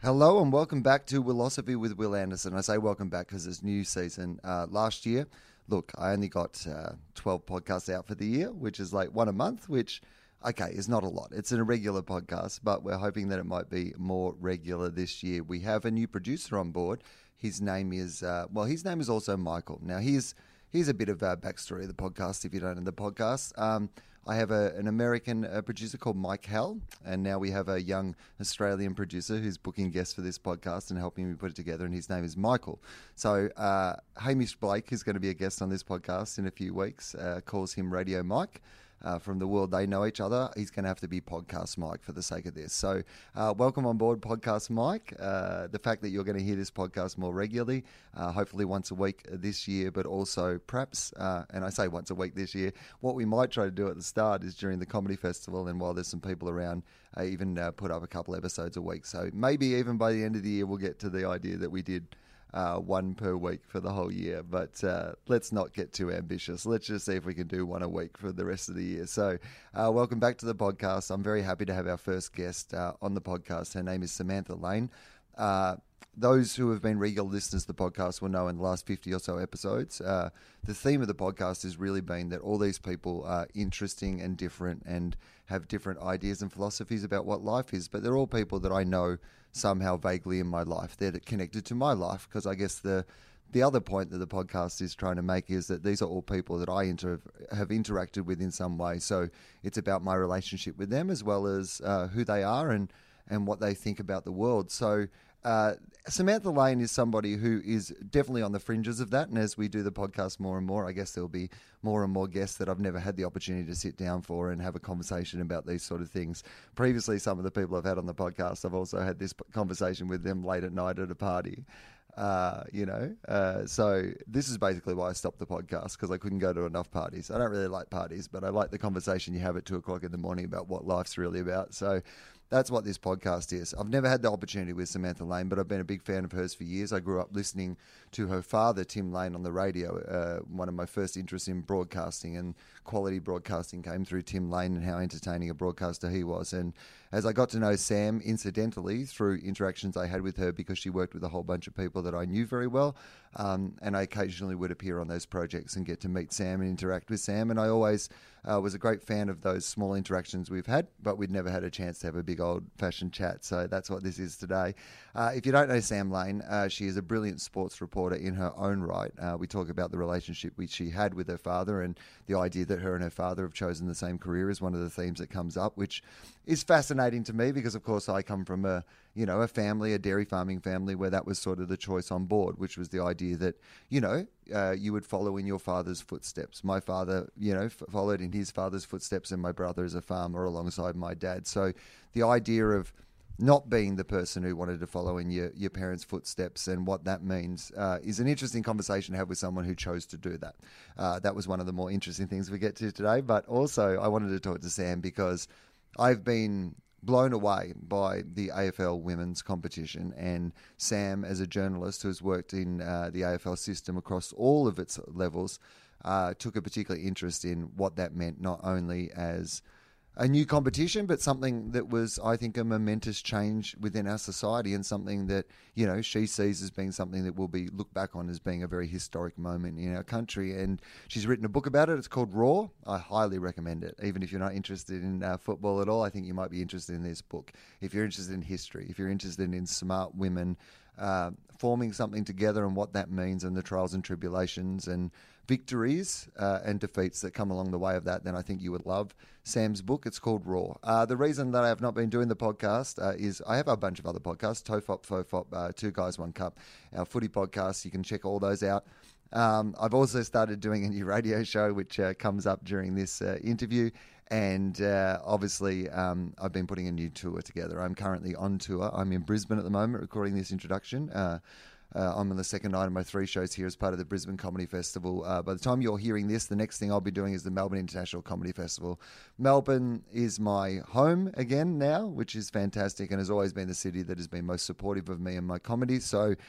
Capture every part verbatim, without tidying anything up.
Hello and welcome back to Willosophy with Will Anderson. I say welcome back because it's new season. Uh, last year, look, I only got uh, twelve podcasts out for the year, which is like one a month, which, okay, is not a lot. It's an irregular podcast, but we're hoping that it might be more regular this year. We have a new producer on board. His name is, uh, well, his name is also Michael. Now, here's, here's a bit of a backstory of the podcast, if you don't know the podcast. Um, I have a, an American uh, producer called Mike Hell, and now we have a young Australian producer who's booking guests for this podcast and helping me put it together, and his name is Michael. So uh, Hamish Blake, who's going to be a guest on this podcast in a few weeks, uh, calls him Radio Mike. Uh, from the world they know each other. He's going to have to be Podcast Mike for the sake of this. So uh, welcome on board, Podcast Mike. Uh, the fact that you're going to hear this podcast more regularly, uh, hopefully once a week this year, but also perhaps, uh, and I say once a week this year, what we might try to do at the start is during the comedy festival, and while there's some people around, uh, even uh, put up a couple episodes a week. So maybe even by the end of the year, we'll get to the idea that we did Uh, one per week for the whole year, but uh, let's not get too ambitious. Let's just see if we can do one a week for the rest of the year. So uh, welcome back to the podcast. I'm very happy to have our first guest uh, on the podcast. Her name is Samantha Lane. Uh, those who have been regular listeners to the podcast will know in the last fifty or so episodes, uh, the theme of the podcast has really been that all these people are interesting and different and have different ideas and philosophies about what life is, but they're all people that I know somehow vaguely in my life. They're connected to my life because I guess the the other point that the podcast is trying to make is that these are all people that I inter- have interacted with in some way. So it's about my relationship with them as well as uh, who they are and, and what they think about the world. So uh, Samantha Lane is somebody who is definitely on the fringes of that. And as we do the podcast more and more, I guess there'll be more and more guests that I've never had the opportunity to sit down for and have a conversation about these sort of things. Previously, some of the people I've had on the podcast, I've also had this conversation with them late at night at a party. Uh, you know, uh, so this is basically why I stopped the podcast, because I couldn't go to enough parties. I don't really like parties, but I like the conversation you have at two o'clock in the morning about what life's really about. So that's what this podcast is. I've never had the opportunity with Samantha Lane, but I've been a big fan of hers for years. I grew up listening to her father, Tim Lane, on the radio. Uh, one of my first interests in broadcasting and quality broadcasting came through Tim Lane and how entertaining a broadcaster he was. And as I got to know Sam, incidentally, through interactions I had with her, because she worked with a whole bunch of people that I knew very well, um, and I occasionally would appear on those projects and get to meet Sam and interact with Sam. And I always uh, was a great fan of those small interactions we've had, but we'd never had a chance to have a big old-fashioned chat. So that's what this is today. Uh, if you don't know Sam Lane, uh, she is a brilliant sports reporter in her own right. Uh, we talk about the relationship which she had with her father, and the idea that her and her father have chosen the same career is one of the themes that comes up, which is fascinating to me because, of course, I come from a, you know, a family, a dairy farming family where that was sort of the choice on board, which was the idea that, you know, uh, you would follow in your father's footsteps. My father, you know, f- followed in his father's footsteps, and my brother is a farmer alongside my dad. So the idea of not being the person who wanted to follow in your, your parents' footsteps and what that means uh, is an interesting conversation to have with someone who chose to do that. Uh, that was one of the more interesting things we get to today. But also I wanted to talk to Sam because I've been blown away by the A F L women's competition, and Sam, as a journalist who has worked in uh, the A F L system across all of its levels, uh, took a particular interest in what that meant, not only as a new competition, but something that was, I think, a momentous change within our society, and something that, you know, she sees as being something that will be looked back on as being a very historic moment in our country. And she's written a book about it. It's called Raw. I highly recommend it. Even if you're not interested in uh, football at all, I think you might be interested in this book. If you're interested in history, if you're interested in smart women uh, forming something together and what that means, and the trials and tribulations and victories uh, and defeats that come along the way of that, then I think you would love Sam's book. It's called Raw. Uh, the reason that I have not been doing the podcast uh, is I have a bunch of other podcasts, Tofop, Fofop, uh, Two Guys, One Cup, our footy podcasts. You can check all those out. Um, I've also started doing a new radio show, which uh, comes up during this uh, interview. And uh, obviously, um, I've been putting a new tour together. I'm currently on tour. I'm in Brisbane at the moment recording this introduction. Uh, Uh, I'm on the second night of my three shows here as part of the Brisbane Comedy Festival. Uh, by the time you're hearing this, the next thing I'll be doing is the Melbourne International Comedy Festival. Melbourne is my home again now, which is fantastic, and has always been the city that has been most supportive of me and my comedy. So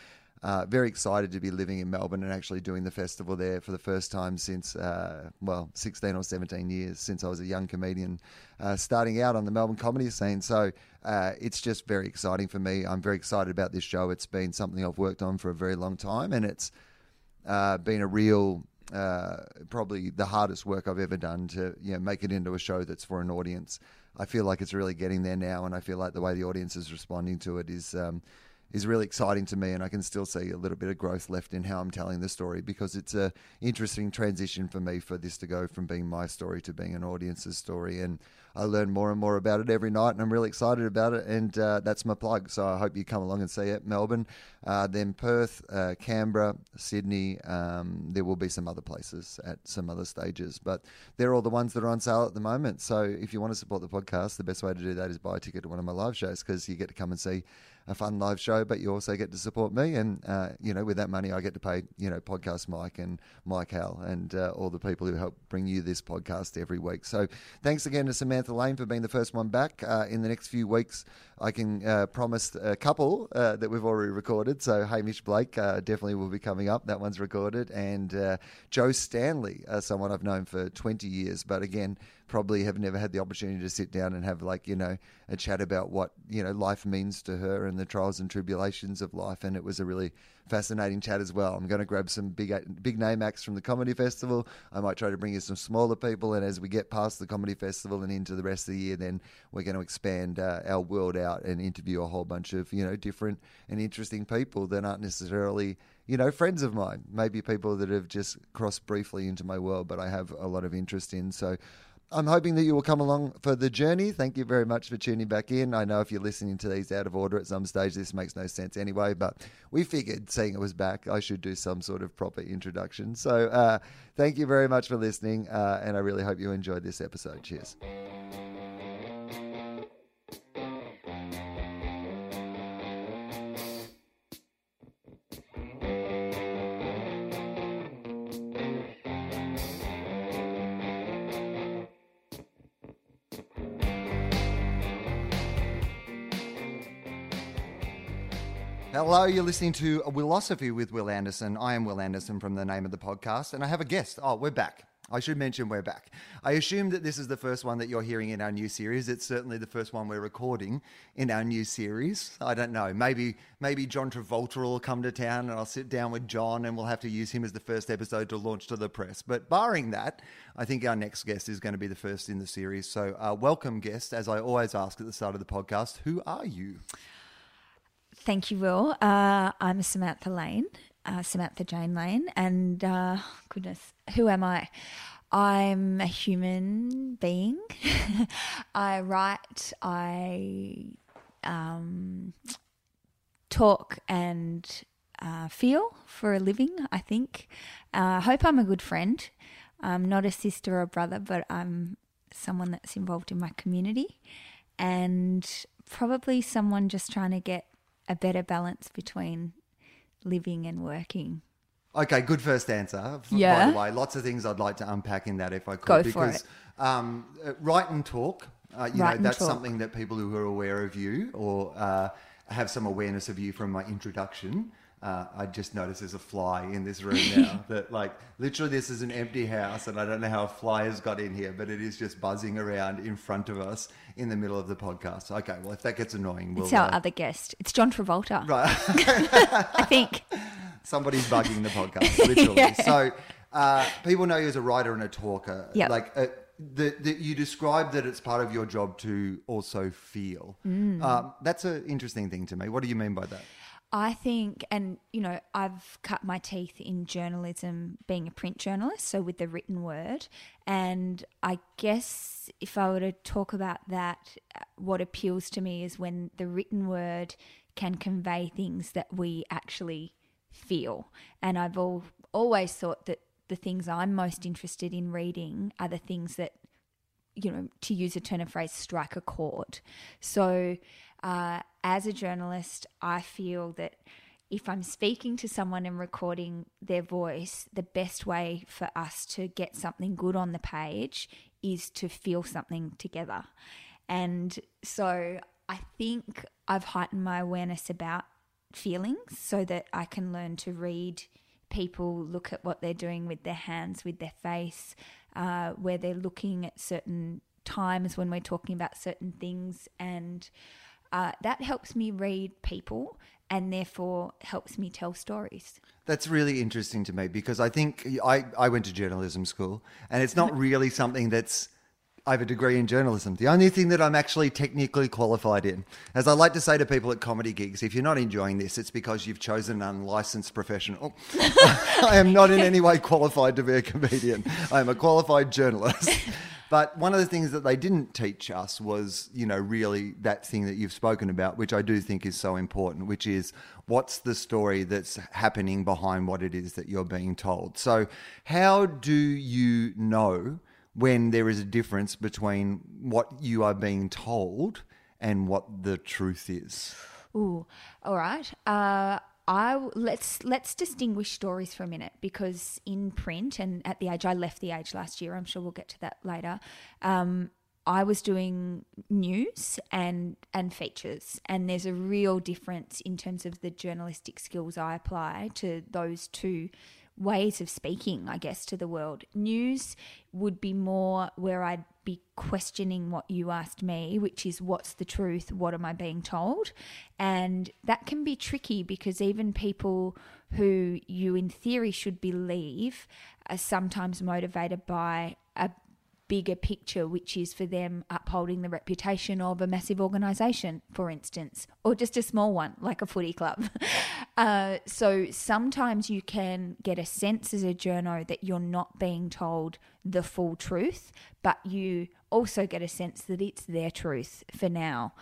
Uh, very excited to be living in Melbourne and actually doing the festival there for the first time since, uh, well, sixteen or seventeen years since I was a young comedian uh, starting out on the Melbourne comedy scene. So uh, it's just very exciting for me. I'm very excited about this show. It's been something I've worked on for a very long time, and it's uh, been a real... Uh, probably the hardest work I've ever done to you know make it into a show that's for an audience. I feel like it's really getting there now, and I feel like the way the audience is responding to it is um, is really exciting to me, and I can still see a little bit of growth left in how I'm telling the story, because it's a interesting transition for me for this to go from being my story to being an audience's story, and I learn more and more about it every night, and I'm really excited about it, and uh, that's my plug. So I hope you come along and see it. Melbourne, uh, then Perth, uh, Canberra, Sydney. Um, there will be some other places at some other stages, but they're all the ones that are on sale at the moment. So if you want to support the podcast, the best way to do that is buy a ticket to one of my live shows, because you get to come and see a fun live show, but you also get to support me, and uh, you know, with that money I get to pay, you know, Podcast Mike and Mike Hal and uh, all the people who help bring you this podcast every week. So thanks again to Samantha Lane for being the first one back. Uh, in the next few weeks I can uh, promise a couple uh, that we've already recorded. So Hamish Blake uh, definitely will be coming up. That one's recorded. And uh, Joe Stanley, uh, someone I've known for twenty years, but again, probably have never had the opportunity to sit down and have, like, you know, a chat about what, you know, life means to her and the trials and tribulations of life. And it was a really fascinating chat as well. I'm going to grab some big big name acts from the Comedy Festival. I might try to bring in some smaller people, and as we get past the Comedy Festival and into the rest of the year, then we're going to expand uh, our world out and interview a whole bunch of, you know, different and interesting people that aren't necessarily, you know, friends of mine. Maybe people that have just crossed briefly into my world, but I have a lot of interest in. So I'm hoping that you will come along for the journey. Thank you very much for tuning back in. I know if you're listening to these out of order at some stage, this makes no sense anyway, but we figured, seeing it was back, I should do some sort of proper introduction. So uh, thank you very much for listening, uh, and I really hope you enjoyed this episode. Cheers. Hello, you're listening to Willosophy with Will Anderson. I am Will Anderson from the name of the podcast, and I have a guest. Oh, we're back. I should mention we're back. I assume that this is the first one that you're hearing in our new series. It's certainly the first one we're recording in our new series. I don't know. Maybe maybe John Travolta will come to town and I'll sit down with John and we'll have to use him as the first episode to launch to the press. But barring that, I think our next guest is going to be the first in the series. So uh, welcome, guest. As I always ask at the start of the podcast, who are you? Thank you, Will. Uh, I'm Samantha Lane, uh, Samantha Jane Lane, and uh, goodness, who am I? I'm a human being. I write, I um, talk and uh, feel for a living, I think. I uh, hope I'm a good friend. I'm not a sister or brother, but I'm someone that's involved in my community, and probably someone just trying to get a better balance between living and working. Okay, good first answer. Yeah. By the way, lots of things I'd like to unpack in that if I could. Go because, for it. Um, uh, write and talk, uh, you Write know, and that's talk. something that people who are aware of you or uh, have some awareness of you from my introduction. Uh, I just noticed there's a fly in this room now that, like, literally this is an empty house and I don't know how a fly has got in here, but it is just buzzing around in front of us in the middle of the podcast. Okay, well, if that gets annoying, we'll... It's our uh, other guest. It's John Travolta. Right. I think. Somebody's bugging the podcast, literally. Yeah. So uh, people know you as a writer and a talker. Yep. Like, uh, the, the, you describe that it's part of your job to also feel. Mm. Um, that's an interesting thing to me. What do you mean by that? I think, and, you know, I've cut my teeth in journalism, being a print journalist, so with the written word. And I guess if I were to talk about that, what appeals to me is when the written word can convey things that we actually feel. And I've all, always thought that the things I'm most interested in reading are the things that, you know, to use a turn of phrase, strike a chord. So uh, as a journalist, I feel that if I'm speaking to someone and recording their voice, the best way for us to get something good on the page is to feel something together. And so I think I've heightened my awareness about feelings so that I can learn to read people, look at what they're doing with their hands, with their face, uh, where they're looking at certain times when we're talking about certain things. And uh, that helps me read people and therefore helps me tell stories. That's really interesting to me because I think I, I went to journalism school and it's not really something that's, I have a degree in journalism. The only thing that I'm actually technically qualified in, as I like to say to people at comedy gigs, if you're not enjoying this, it's because you've chosen an unlicensed professional. I am not in any way qualified to be a comedian. I am a qualified journalist. But one of the things that they didn't teach us was, you know, really that thing that you've spoken about, which I do think is so important, which is what's the story that's happening behind what it is that you're being told. So how do you know when there is a difference between what you are being told and what the truth is? Ooh, all right. Uh, I let's let's distinguish stories for a minute, because in print, and at the Age, I left the Age last year. I'm sure we'll get to that later. Um, I was doing news and and features, and there's a real difference in terms of the journalistic skills I apply to those two ways of speaking, I guess, to the world. News would be more where I'd be questioning what you asked me, which is what's the truth, what am I being told? And that can be tricky because even people who you in theory should believe are sometimes motivated by a bigger picture, which is for them upholding the reputation of a massive organisation, for instance, or just a small one like a footy club. Uh, so sometimes you can get a sense as a journo that you're not being told the full truth, but you also get a sense that it's their truth for now.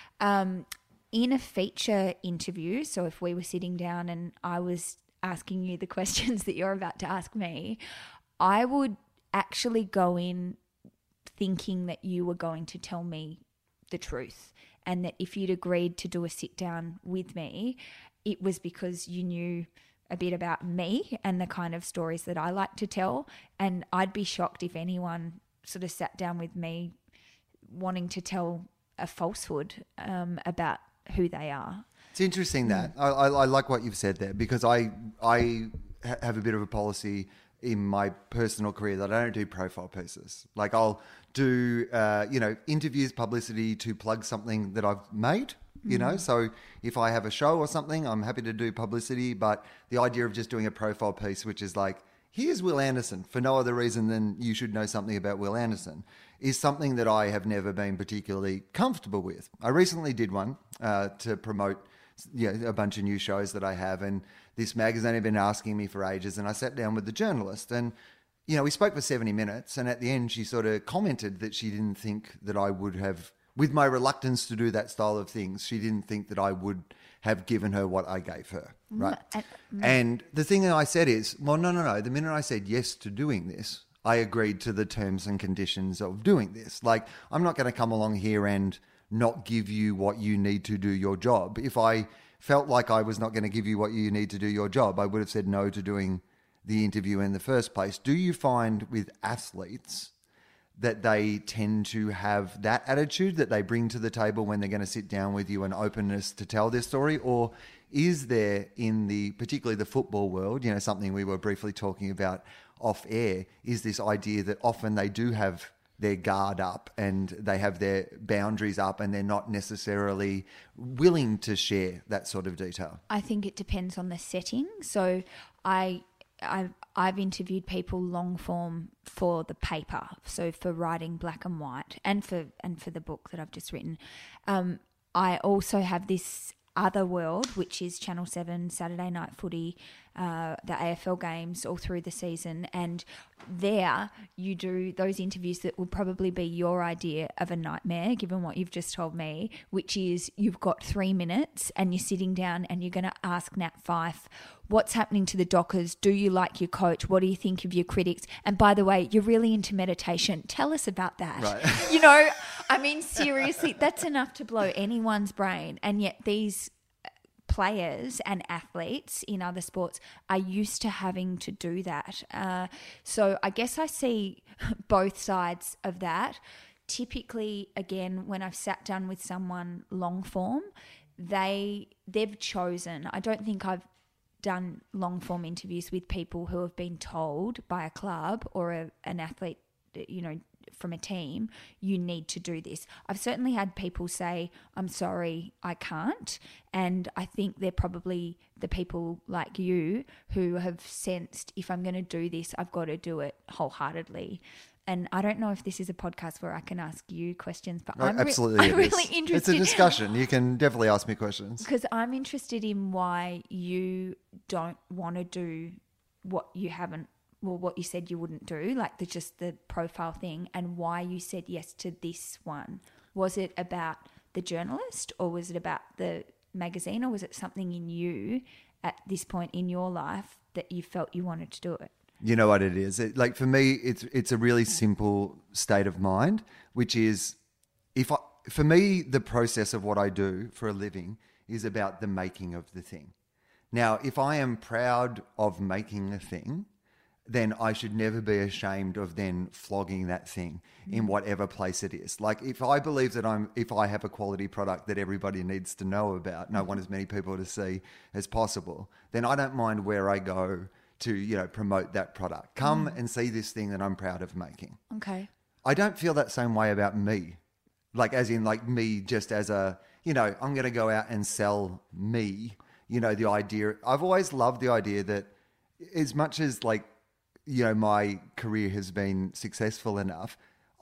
Um, in a feature interview, so if we were sitting down and I was asking you the questions that you're about to ask me, I would actually go in thinking that you were going to tell me the truth, and that if you'd agreed to do a sit down with me, it was because you knew a bit about me and the kind of stories that I like to tell. And I'd be shocked if anyone sort of sat down with me wanting to tell a falsehood um, about who they are. It's interesting that. I, I, I like what you've said there, because I I ha- have a bit of a policy in my personal career that I don't do profile pieces. Like I'll do, uh, you know, interviews, publicity to plug something that I've made, you know. So if I have a show or something, I'm happy to do publicity. But the idea of just doing a profile piece, which is like, here's Will Anderson for no other reason than you should know something about Will Anderson, is something that I have never been particularly comfortable with. I recently did one uh, to promote you know, a bunch of new shows that I have, and this magazine had been asking me for ages, and I sat down with the journalist, and you know, we spoke for seventy minutes, and at the end she sort of commented that she didn't think that I would have, with my reluctance to do that style of things, she didn't think that I would have given her what I gave her, right? Mm. And the thing that I said is, well, no, no, no, the minute I said yes to doing this, I agreed to the terms and conditions of doing this. Like, I'm not going to come along here and not give you what you need to do your job. If I felt like I was not going to give you what you need to do your job, I would have said no to doing the interview in the first place. Do you find with athletes that they tend to have that attitude that they bring to the table when they're going to sit down with you, an openness to tell their story? Or is there in the, particularly the football world, you know, something we were briefly talking about off air, is this idea that often they do have their guard up and they have their boundaries up and they're not necessarily willing to share that sort of detail? I think it depends on the setting. So I, I've, I've interviewed people long form for the paper, so for writing black and white, and for and for the book that I've just written. Um, I also have this other world, which is Channel seven, Saturday Night Footy, uh, the A F L games all through the season. And there you do those interviews that will probably be your idea of a nightmare, given what you've just told me, which is you've got three minutes and you're sitting down and you're going to ask Nat Fyfe, what's happening to the Dockers? Do you like your coach? What do you think of your critics? And by the way, you're really into meditation. Tell us about that. Right. You know, I mean, seriously, that's enough to blow anyone's brain. And yet these players and athletes in other sports are used to having to do that. Uh, so I guess I see both sides of that. Typically, again, when I've sat down with someone long form, they they've chosen. I don't think I've done long form interviews with people who have been told by a club or a, an athlete, you know, from a team, you need to do this. I've certainly had people say, I'm sorry, I can't. And I think they're probably the people like you who have sensed, if I'm going to do this, I've got to do it wholeheartedly. And I don't know if this is a podcast where I can ask you questions, but Right, I'm, re- absolutely I'm it is. really interested. It's a discussion. You can definitely ask me questions. Because I'm interested in why you don't want to do what you haven't, well, what you said you wouldn't do, like the just the profile thing, and why you said yes to this one. Was it about the journalist, or was it about the magazine, or was it something in you at this point in your life that you felt you wanted to do it? You know what it is? It, like for me, it's it's a really simple state of mind, which is, if I, for me, the process of what I do for a living is about the making of the thing. Now, if I am proud of making a thing, then I should never be ashamed of then flogging that thing in whatever place it is. Like if I believe that I'm, if I have a quality product that everybody needs to know about, and I want as many people to see as possible, then I don't mind where I go to, you know, promote that product. Come mm. and see this thing that I'm proud of making. Okay. I don't feel that same way about me. Like as in like me just as a, you know, I'm going to go out and sell me, you know, the idea. I've always loved the idea that as much as like, you know, my career has been successful enough,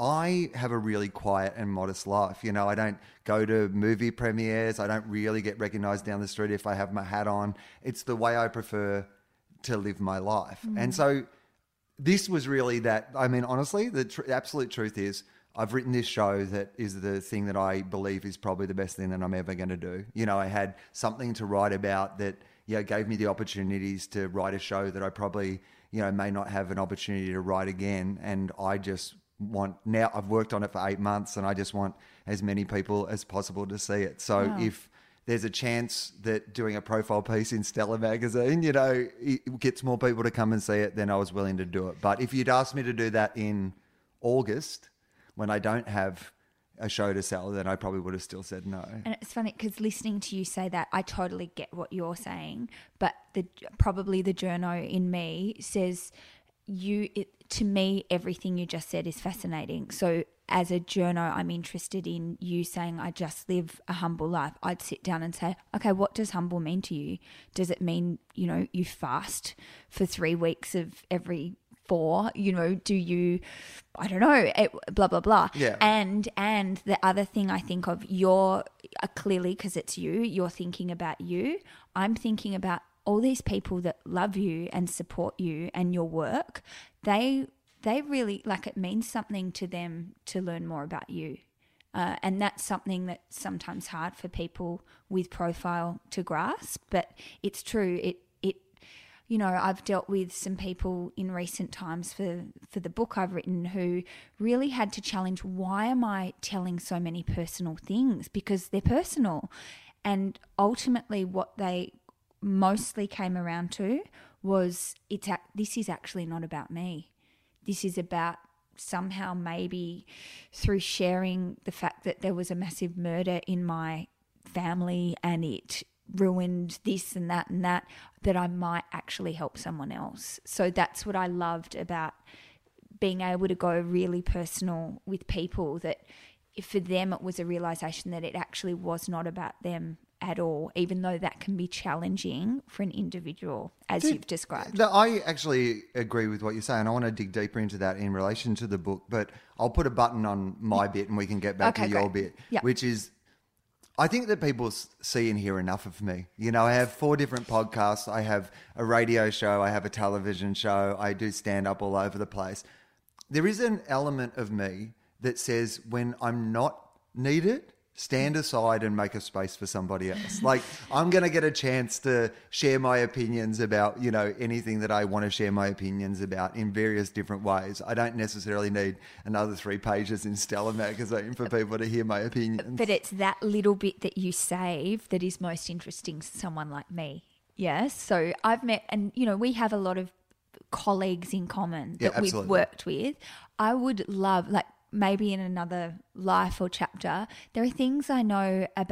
I have a really quiet and modest life. You know, I don't go to movie premieres. I don't really get recognized down the street if I have my hat on. It's the way I prefer to live my life. Mm. And so this was really that. I mean, honestly, the tr- absolute truth is I've written this show that is the thing that I believe is probably the best thing that I'm ever going to do. You know, I had something to write about that, you know, gave me the opportunities to write a show that I probably, you know, may not have an opportunity to write again. And I just want, now I've worked on it for eight months and I just want as many people as possible to see it. So wow. if there's a chance that doing a profile piece in Stella magazine, you know, it gets more people to come and see it, then I was willing to do it. But if you'd asked me to do that in August when I don't have a show to sell, then I probably would have still said no. And it's funny because listening to you say that, I totally get what you're saying, but the probably the journo in me says you, it, to me, everything you just said is fascinating. So as a journo, I'm interested in you saying I just live a humble life. I'd sit down and say, okay, what does humble mean to you? Does it mean, you know, you fast for three weeks of every four, you know, do you, I don't know, it, blah, blah, blah. Yeah. And, and the other thing I think of, you're uh, clearly, because it's you, you're thinking about you. I'm thinking about all these people that love you and support you and your work. They, they really, like, it means something to them to learn more about you. Uh, and that's something that's sometimes hard for people with profile to grasp, but it's true. It, You know, I've dealt with some people in recent times for, for the book I've written who really had to challenge, why am I telling so many personal things? Because they're personal. And ultimately what they mostly came around to was, it's this is actually not about me. This is about somehow maybe through sharing the fact that there was a massive murder in my family and it ruined this and that and that, that I might actually help someone else. So that's what I loved about being able to go really personal with people, that if for them it was a realization that it actually was not about them at all, even though that can be challenging for an individual, as Dude, you've described. No, I actually agree with what you're saying. I want to dig deeper into that in relation to the book, but I'll put a button on my bit and we can get back okay, to your great. bit, yep. which is, I think that people see and hear enough of me. You know, I have four different podcasts. I have a radio show. I have a television show. I do stand up all over the place. There is an element of me that says when I'm not needed, stand aside and make a space for somebody else. Like, I'm going to get a chance to share my opinions about, you know, anything that I want to share my opinions about in various different ways. I don't necessarily need another three pages in Stella magazine for people to hear my opinions. But it's that little bit that you save that is most interesting to someone like me. Yes. So I've met, and, you know, we have a lot of colleagues in common that yeah, we've worked with. I would love, like, maybe in another life or chapter, there are things I know about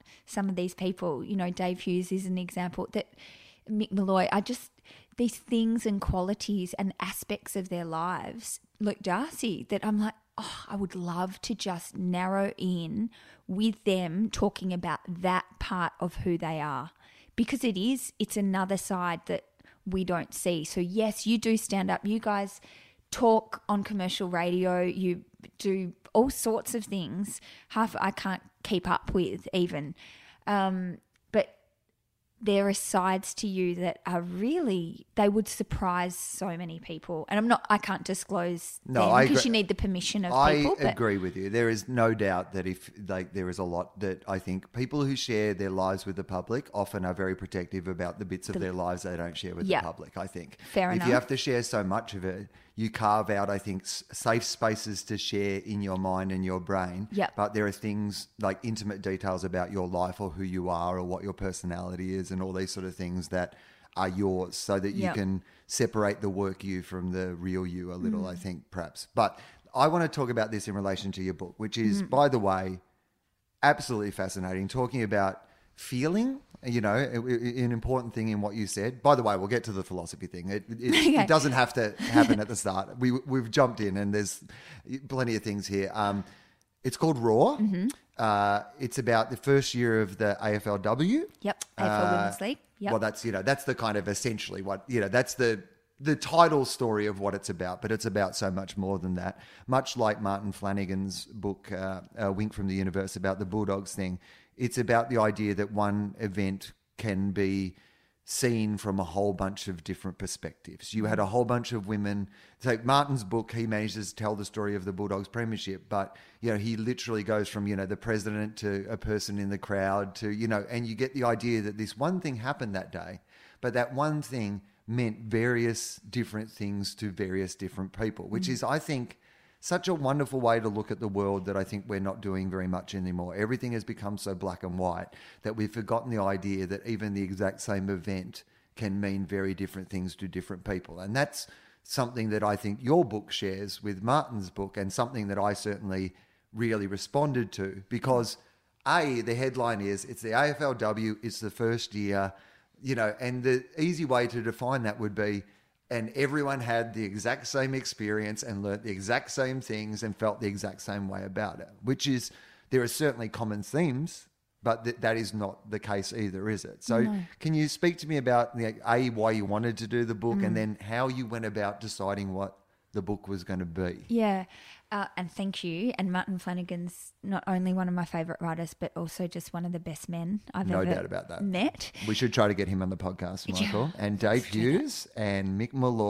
some of these people. You know, Dave Hughes is an example, that Mick Molloy, I just, these things and qualities and aspects of their lives, Luke Darcy, that I'm like, oh, I would love to just narrow in with them talking about that part of who they are, because it is, it's another side that we don't see. So yes, you do stand up. You guys talk on commercial radio. You do all sorts of things. Half I can't keep up with even. Um, but there are sides to you that are really, they would surprise so many people. And I'm not, I can't disclose no, them I because agree. you need the permission of I people. I agree with you. There is no doubt that if like there is a lot that I think people who share their lives with the public often are very protective about the bits of the, their lives they don't share with yeah, the public, I think. Fair if enough. you have to share so much of it, you carve out, I think, safe spaces to share in your mind and your brain. Yep. But there are things like intimate details about your life or who you are or what your personality is and all these sort of things that are yours, so that you yep. can separate the work you from the real you a little, mm. I think, perhaps. But I want to talk about this in relation to your book, which is, mm. by the way, absolutely fascinating, talking about feeling, you know, an important thing in what you said. By the way, we'll get to the philosophy thing. It, it, okay. it doesn't have to happen at the start. We, we've jumped in and there's plenty of things here. Um, it's called Raw. Mm-hmm. Uh, it's about the first year of the A F L W. Yep, A F L uh, Women's League. Yep. Well, that's, you know, that's the kind of essentially what, you know, that's the the title story of what it's about, but it's about so much more than that. Much like Martin Flanagan's book, uh, A Wink from the Universe, about the Bulldogs thing, it's about the idea that one event can be seen from a whole bunch of different perspectives. You had a whole bunch of women. So Martin's book, he manages to tell the story of the Bulldogs premiership, but, you know, he literally goes from, you know, the president to a person in the crowd to, you know, and you get the idea that this one thing happened that day, but that one thing meant various different things to various different people, which mm. is, I think, such a wonderful way to look at the world that I think we're not doing very much anymore. Everything has become so black and white that we've forgotten the idea that even the exact same event can mean very different things to different people. And that's something that I think your book shares with Martin's book, and something that I certainly really responded to, because A, the headline is, it's the A F L W, it's the first year, you know, and the easy way to define that would be, and everyone had the exact same experience and learnt the exact same things and felt the exact same way about it, which is, there are certainly common themes, but th- that is not the case either, is it? So no. Can you speak to me about, you know, A, why you wanted to do the book, mm. and then how you went about deciding what the book was going to be? Yeah. Uh, and thank you. And Martin Flanagan's not only one of my favourite writers, but also just one of the best men I've no ever doubt about that. met. We should try to get him on the podcast, Michael. Yeah, and Dave Hughes and Mick Molloy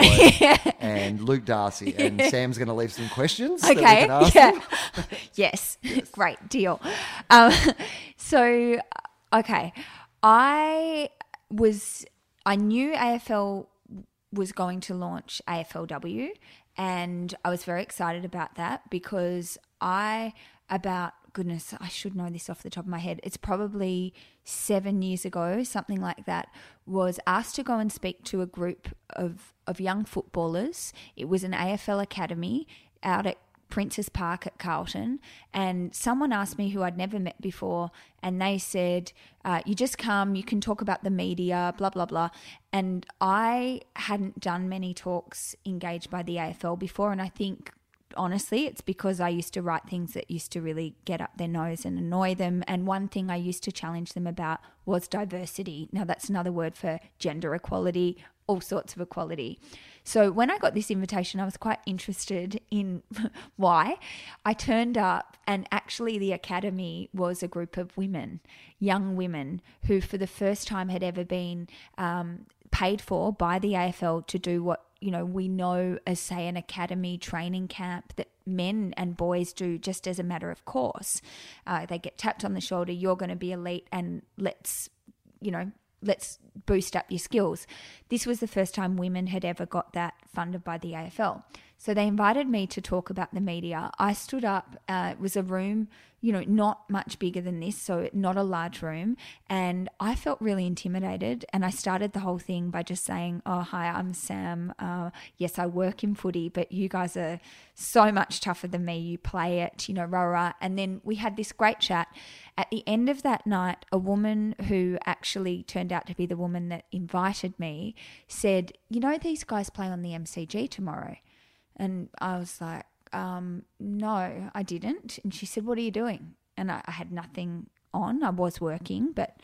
and Luke Darcy. And Sam's going to leave some questions okay. that we can ask yeah. him. yes. yes. Great deal. Um, so, okay. I was, I knew A F L was going to launch A F L W, and I was very excited about that because I, about, goodness, I should know this off the top of my head, it's probably seven years ago, something like that, was asked to go and speak to a group of, of young footballers. It was an A F L academy out at Princes Park at Carlton, and someone asked me who I'd never met before, and they said, uh, you just come, you can talk about the media, blah, blah, blah. And I hadn't done many talks engaged by the A F L before, and I think, honestly, it's because I used to write things that used to really get up their nose and annoy them. And one thing I used to challenge them about was diversity. Now, that's another word for gender equality, all sorts of equality. So when I got this invitation, I was quite interested in why. I turned up, and actually the academy was a group of women, young women, who for the first time had ever been um, paid for by the A F L to do what, you know, we know as, say, an academy training camp that men and boys do just as a matter of course. Uh, they get tapped on the shoulder, you're going to be elite, and let's, you know, let's boost up your skills. This was the first time women had ever got that funded by the A F L. So they invited me to talk about the media. I stood up. Uh, it was a room, you know, not much bigger than this, so not a large room. And I felt really intimidated. And I started the whole thing by just saying, oh, hi, I'm Sam. Uh, yes, I work in footy, but you guys are so much tougher than me. You play it, you know, rah, rah. And then we had this great chat. At the end of that night, a woman who actually turned out to be the woman that invited me said, you know, these guys play on the M C G tomorrow. And I was like, um, no, I didn't. And she said, what are you doing? And I, I had nothing on. I was working, but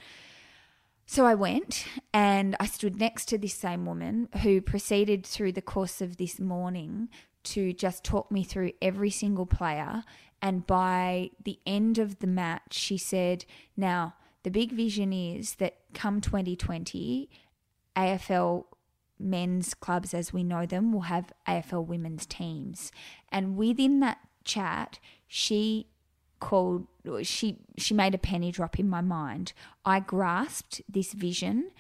so I went and I stood next to this same woman who proceeded through the course of this morning to just talk me through every single player. And by the end of the match, she said, now, the big vision is that come twenty twenty, A F L men's clubs as we know them will have A F L women's teams. And within that chat, she called, she she made a penny drop in my mind. I grasped this vision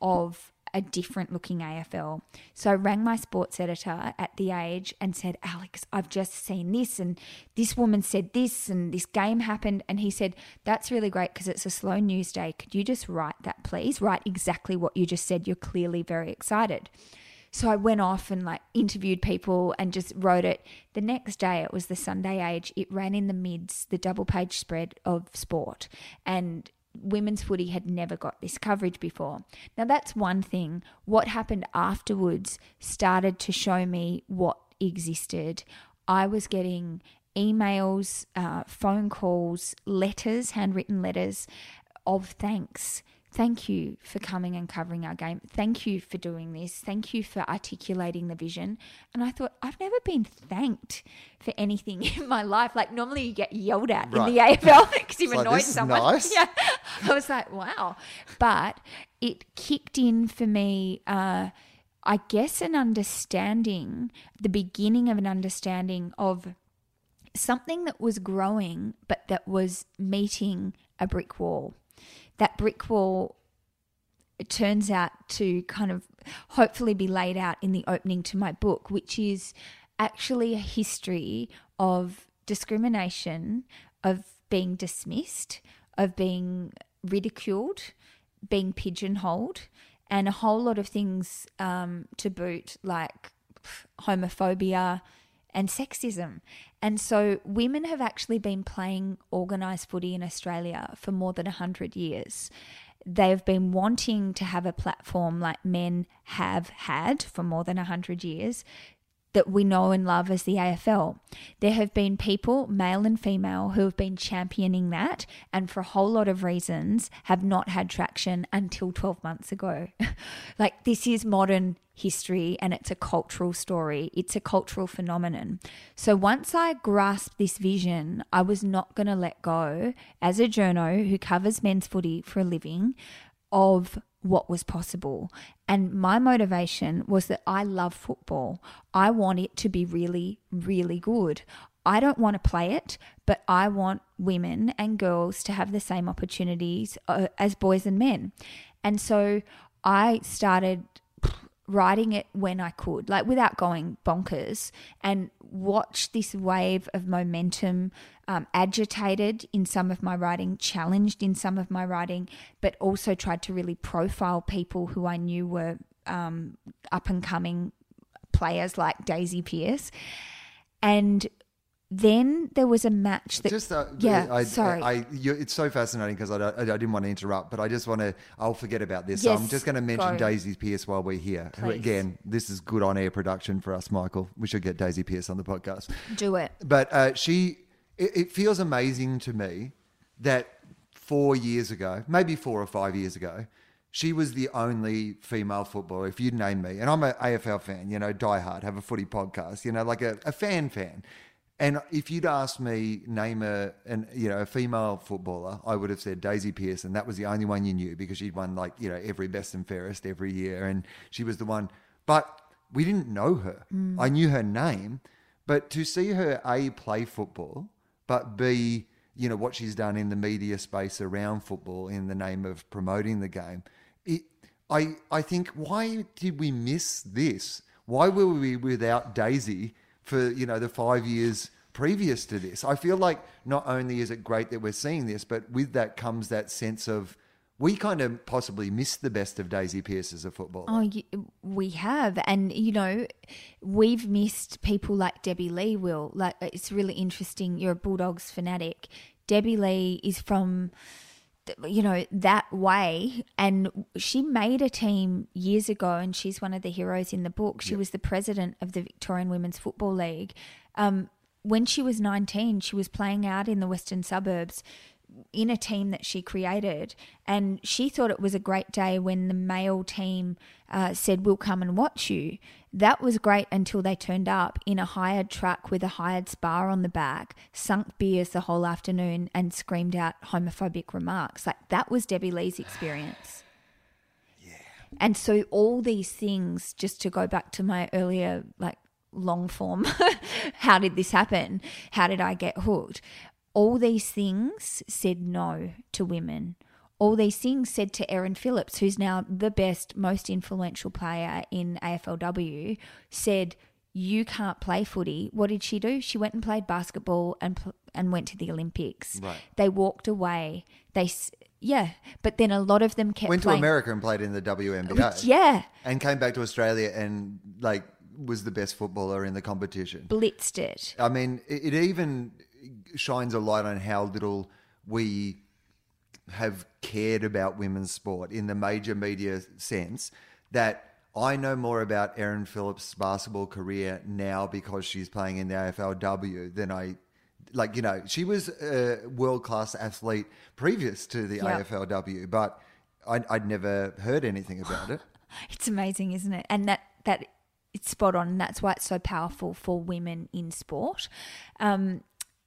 of a different looking A F L. So I rang my sports editor at The Age and said, Alex, I've just seen this and this woman said this and this game happened. And he said, that's really great because it's a slow news day. Could you just write that, please? Write exactly what you just said. You're clearly very excited. So I went off and like interviewed people and just wrote it. The next day, it was the Sunday Age. It ran in the mids, the double page spread of sport. And women's footy had never got this coverage before. Now that's one thing. What happened afterwards started to show me what existed. I was getting emails, uh, phone calls, letters, handwritten letters of thanks. Thank you for coming and covering our game. Thank you for doing this. Thank you for articulating the vision. And I thought, I've never been thanked for anything in my life. Like normally you get yelled at right. in the A F L because you've annoyed like, someone. Nice. Yeah. I was like, wow. But it kicked in for me, uh, I guess, an understanding, the beginning of an understanding of something that was growing but that was meeting a brick wall. That brick wall, it turns out to kind of hopefully be laid out in the opening to my book, which is actually a history of discrimination, of being dismissed, of being ridiculed, being pigeonholed, and a whole lot of things um, to boot, like homophobia and sexism. And so women have actually been playing organised footy in Australia for more than one hundred years. They've been wanting to have a platform like men have had for more than one hundred years that we know and love as the A F L. There have been people, male and female, who have been championing that and for a whole lot of reasons have not had traction until twelve months ago. Like this is modern history and it's a cultural story. It's a cultural phenomenon. So once I grasped this vision, I was not going to let go as a journo who covers men's footy for a living of what was possible. And my motivation was that I love football. I want it to be really, really good. I don't want to play it, but I want women and girls to have the same opportunities uh, as boys and men. And so I started writing it when I could, like without going bonkers, and watch this wave of momentum um, agitated in some of my writing, challenged in some of my writing, but also tried to really profile people who I knew were um, up and coming players like Daisy Pearce. And then there was a match that... Just, uh, yeah, I, sorry. I, I, you, it's so fascinating because I, I, I didn't want to interrupt, but I just want to... I'll forget about this. Yes, so I'm just going to mention go. Daisy Pearce while we're here. Who, Please. again, this is good on-air production for us, Michael. We should get Daisy Pearce on the podcast. Do it. But uh, she... It, it feels amazing to me that four years ago, maybe four or five years ago, she was the only female footballer, if you'd name me. And I'm an A F L fan, you know, diehard, have a footy podcast, you know, like a, a fan fan. And if you'd asked me, name a, an, you know, a female footballer, I would have said Daisy Pearce, and that was the only one you knew because she'd won like, you know, every best and fairest every year, and she was the one. But we didn't know her. Mm. I knew her name, but to see her, A, play football, but B, you know, what she's done in the media space around football in the name of promoting the game, it, I, I think, why did we miss this? Why were we without Daisy for, you know, the five years previous to this. I feel like not only is it great that we're seeing this, but with that comes that sense of we kind of possibly missed the best of Daisy Pearce as a footballer. Oh, we have. And, you know, we've missed people like Debbie Lee, Will. Like, it's really interesting. You're a Bulldogs fanatic. Debbie Lee is from, you know, that way. And she made a team years ago, and she's one of the heroes in the book. She yep. was the president of the Victorian Women's Football League. Um, when she was nineteen, she was playing out in the western suburbs in a team that she created, and she thought it was a great day when the male team uh, said, we'll come and watch you. That was great until they turned up in a hired truck with a hired spar on the back, sunk beers the whole afternoon, and screamed out homophobic remarks. Like, that was Debbie Lee's experience. Yeah. And so all these things, just to go back to my earlier, like, long form, how did this happen? How did I get hooked? All these things said no to women. All these things said to Erin Phillips, who's now the best, most influential player in A F L W, said, you can't play footy. What did she do? She went and played basketball and and went to the Olympics. Right. They walked away. They Yeah, but then a lot of them kept Went playing. to America and played in the W N B A. Yeah. And came back to Australia and, like, was the best footballer in the competition. Blitzed it. I mean, it, it even shines a light on how little we have cared about women's sport in the major media sense, that I know more about Erin Phillips' basketball career now because she's playing in the A F L W than I, like, you know, she was a world-class athlete previous to the yep. A F L W, but I'd, I'd never heard anything about it. It's amazing, isn't it? And that, that it's spot on. And that's why it's so powerful for women in sport. Um,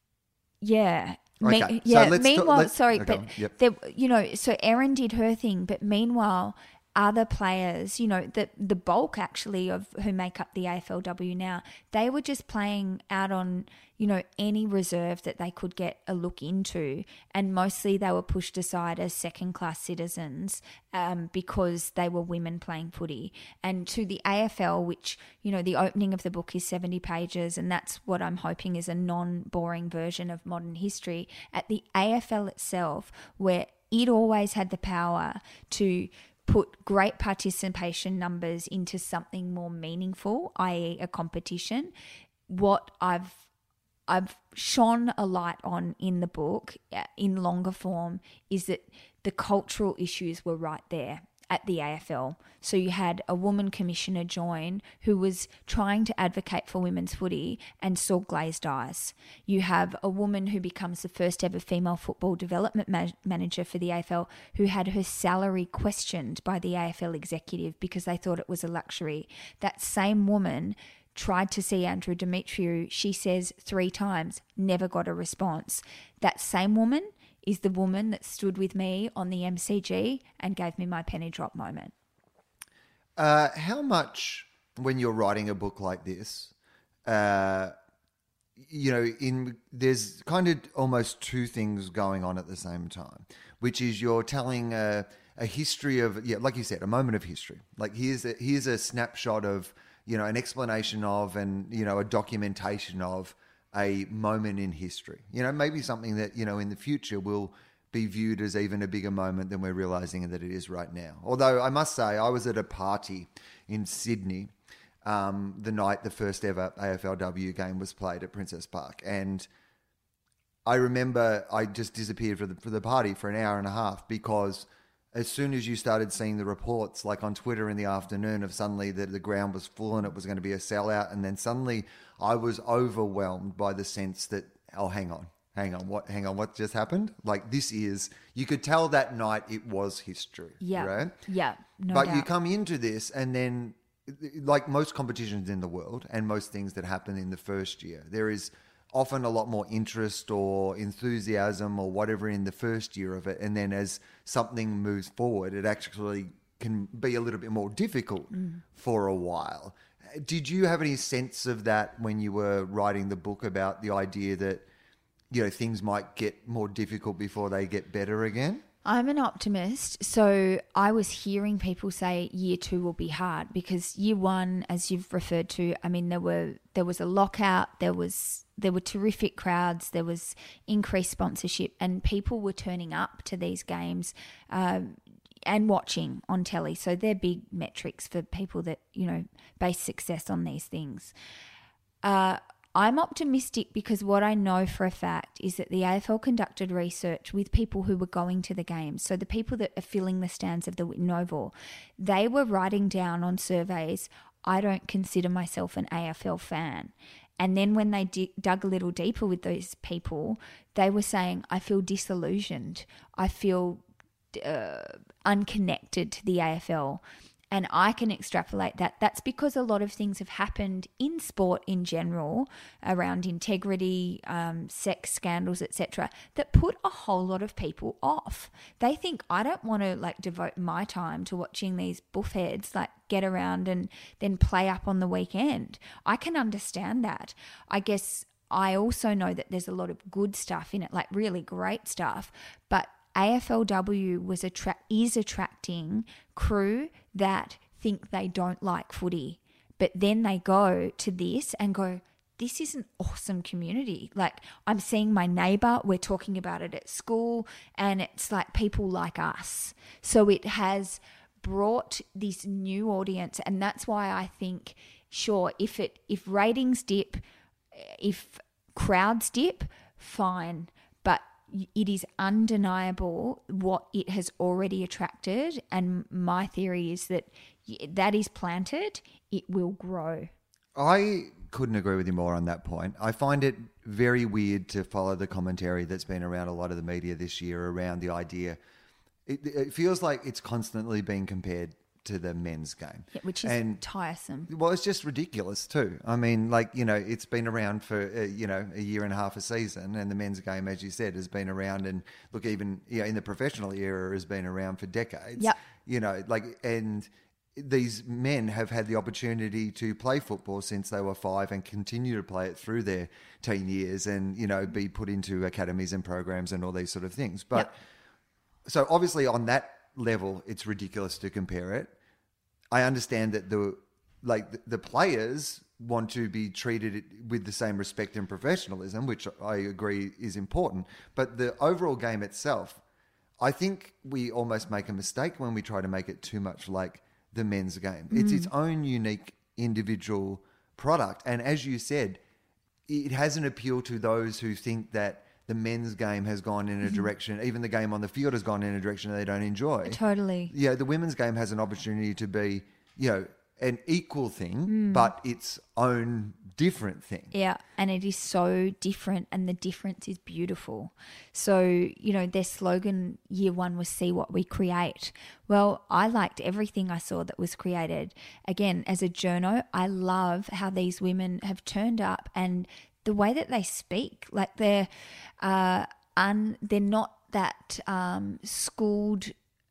yeah. Okay. Me- yeah. So let's meanwhile, let's, sorry, okay. but yep. there, you know, so Erin did her thing, but meanwhile, other players, you know, the the bulk actually of who make up the A F L W now, they were just playing out on, you know, any reserve that they could get a look into, and mostly they were pushed aside as second-class citizens um, because they were women playing footy. And to the A F L, which, you know, the opening of the book is seventy pages, and that's what I'm hoping is a non-boring version of modern history, at the A F L itself, where it always had the power to put great participation numbers into something more meaningful, that is a competition. What I've I've shone a light on in the book, in longer form, is that the cultural issues were right there at the A F L. So you had a woman commissioner join who was trying to advocate for women's footy and saw glazed eyes. You have a woman who becomes the first ever female football development ma- manager for the A F L who had her salary questioned by the A F L executive because they thought it was a luxury. That same woman tried to see Andrew Demetriou, she says three times, never got a response. That same woman is the woman that stood with me on the M C G and gave me my penny drop moment. Uh, how much, when you're writing a book like this, uh, you know, in there's kind of almost two things going on at the same time, which is you're telling a, a history of, yeah, like you said, a moment of history. Like here's a, here's a snapshot of, you know, an explanation of, and, you know, a documentation of a moment in history. You know, maybe something that, you know, in the future will be viewed as even a bigger moment than we're realizing that it is right now. Although I must say, I was at a party in Sydney um, the night the first ever A F L W game was played at Princess Park. And I remember I just disappeared for the, for the party for an hour and a half because as soon as you started seeing the reports, like on Twitter in the afternoon, of suddenly that the ground was full and it was going to be a sellout, and then suddenly I was overwhelmed by the sense that, oh, hang on, hang on, what, hang on, what just happened? Like this is, you could tell that night it was history, yeah, right? Yeah, no But doubt. you come into this, and then, like most competitions in the world and most things that happen in the first year, there is often a lot more interest or enthusiasm or whatever in the first year of it. And then as something moves forward, it actually can be a little bit more difficult mm. for a while. Did you have any sense of that when you were writing the book, about the idea that, you know, things might get more difficult before they get better again? I'm an optimist, so I was hearing people say year two will be hard because year one, as you've referred to, I mean there were there was a lockout, there was there were terrific crowds, there was increased sponsorship, and people were turning up to these games um, and watching on telly. So they're big metrics for people that you know base success on these things. Uh, I'm optimistic because what I know for a fact is that the A F L conducted research with people who were going to the games. So the people that are filling the stands of the Whitten Oval, they were writing down on surveys, I don't consider myself an A F L fan. And then when they d- dug a little deeper with those people, they were saying, I feel disillusioned. I feel uh, unconnected to the A F L. And I can extrapolate that. That's because a lot of things have happened in sport in general around integrity, um, sex scandals, et cetera, that put a whole lot of people off. They think, I don't want to like devote my time to watching these buffheads like get around and then play up on the weekend. I can understand that. I guess I also know that there's a lot of good stuff in it, like really great stuff, but A F L W was attra- is attracting crew that think they don't like footy, but then they go to this and go, this is an awesome community. Like I'm seeing my neighbour, we're talking about it at school, and it's like people like us. So it has brought this new audience, and that's why I think, sure, if it if ratings dip, if crowds dip, fine, but it is undeniable what it has already attracted, and my theory is that that is planted, it will grow. I couldn't agree with you more on that point. I find it very weird to follow the commentary that's been around a lot of the media this year around the idea. It, it feels like it's constantly being compared to the men's game. Yeah, which is and, tiresome. Well, it's just ridiculous too. I mean, like, you know, it's been around for, uh, you know, a year and a half a season, and the men's game, as you said, has been around, and look, even, you know, in the professional era has been around for decades. Yep. You know, like, and these men have had the opportunity to play football since they were five and continue to play it through their teen years and, you know, be put into academies and programs and all these sort of things. But Yep. So obviously on that level, it's ridiculous to compare it. I understand that the like the, the players want to be treated with the same respect and professionalism, which I agree is important. But the overall game itself, I think we almost make a mistake when we try to make it too much like the men's game. Mm. It's its own unique individual product. And as you said, it has an appeal to those who think that the men's game has gone in a direction, even the game on the field has gone in a direction they don't enjoy. Totally. Yeah, the women's game has an opportunity to be, you know, an equal thing, mm. but its own different thing. Yeah, and it is so different, and the difference is beautiful. So, you know, their slogan year one was see what we create. Well, I liked everything I saw that was created. Again, as a journo, I love how these women have turned up and the way that they speak, like they're uh, un, they're not that um, schooled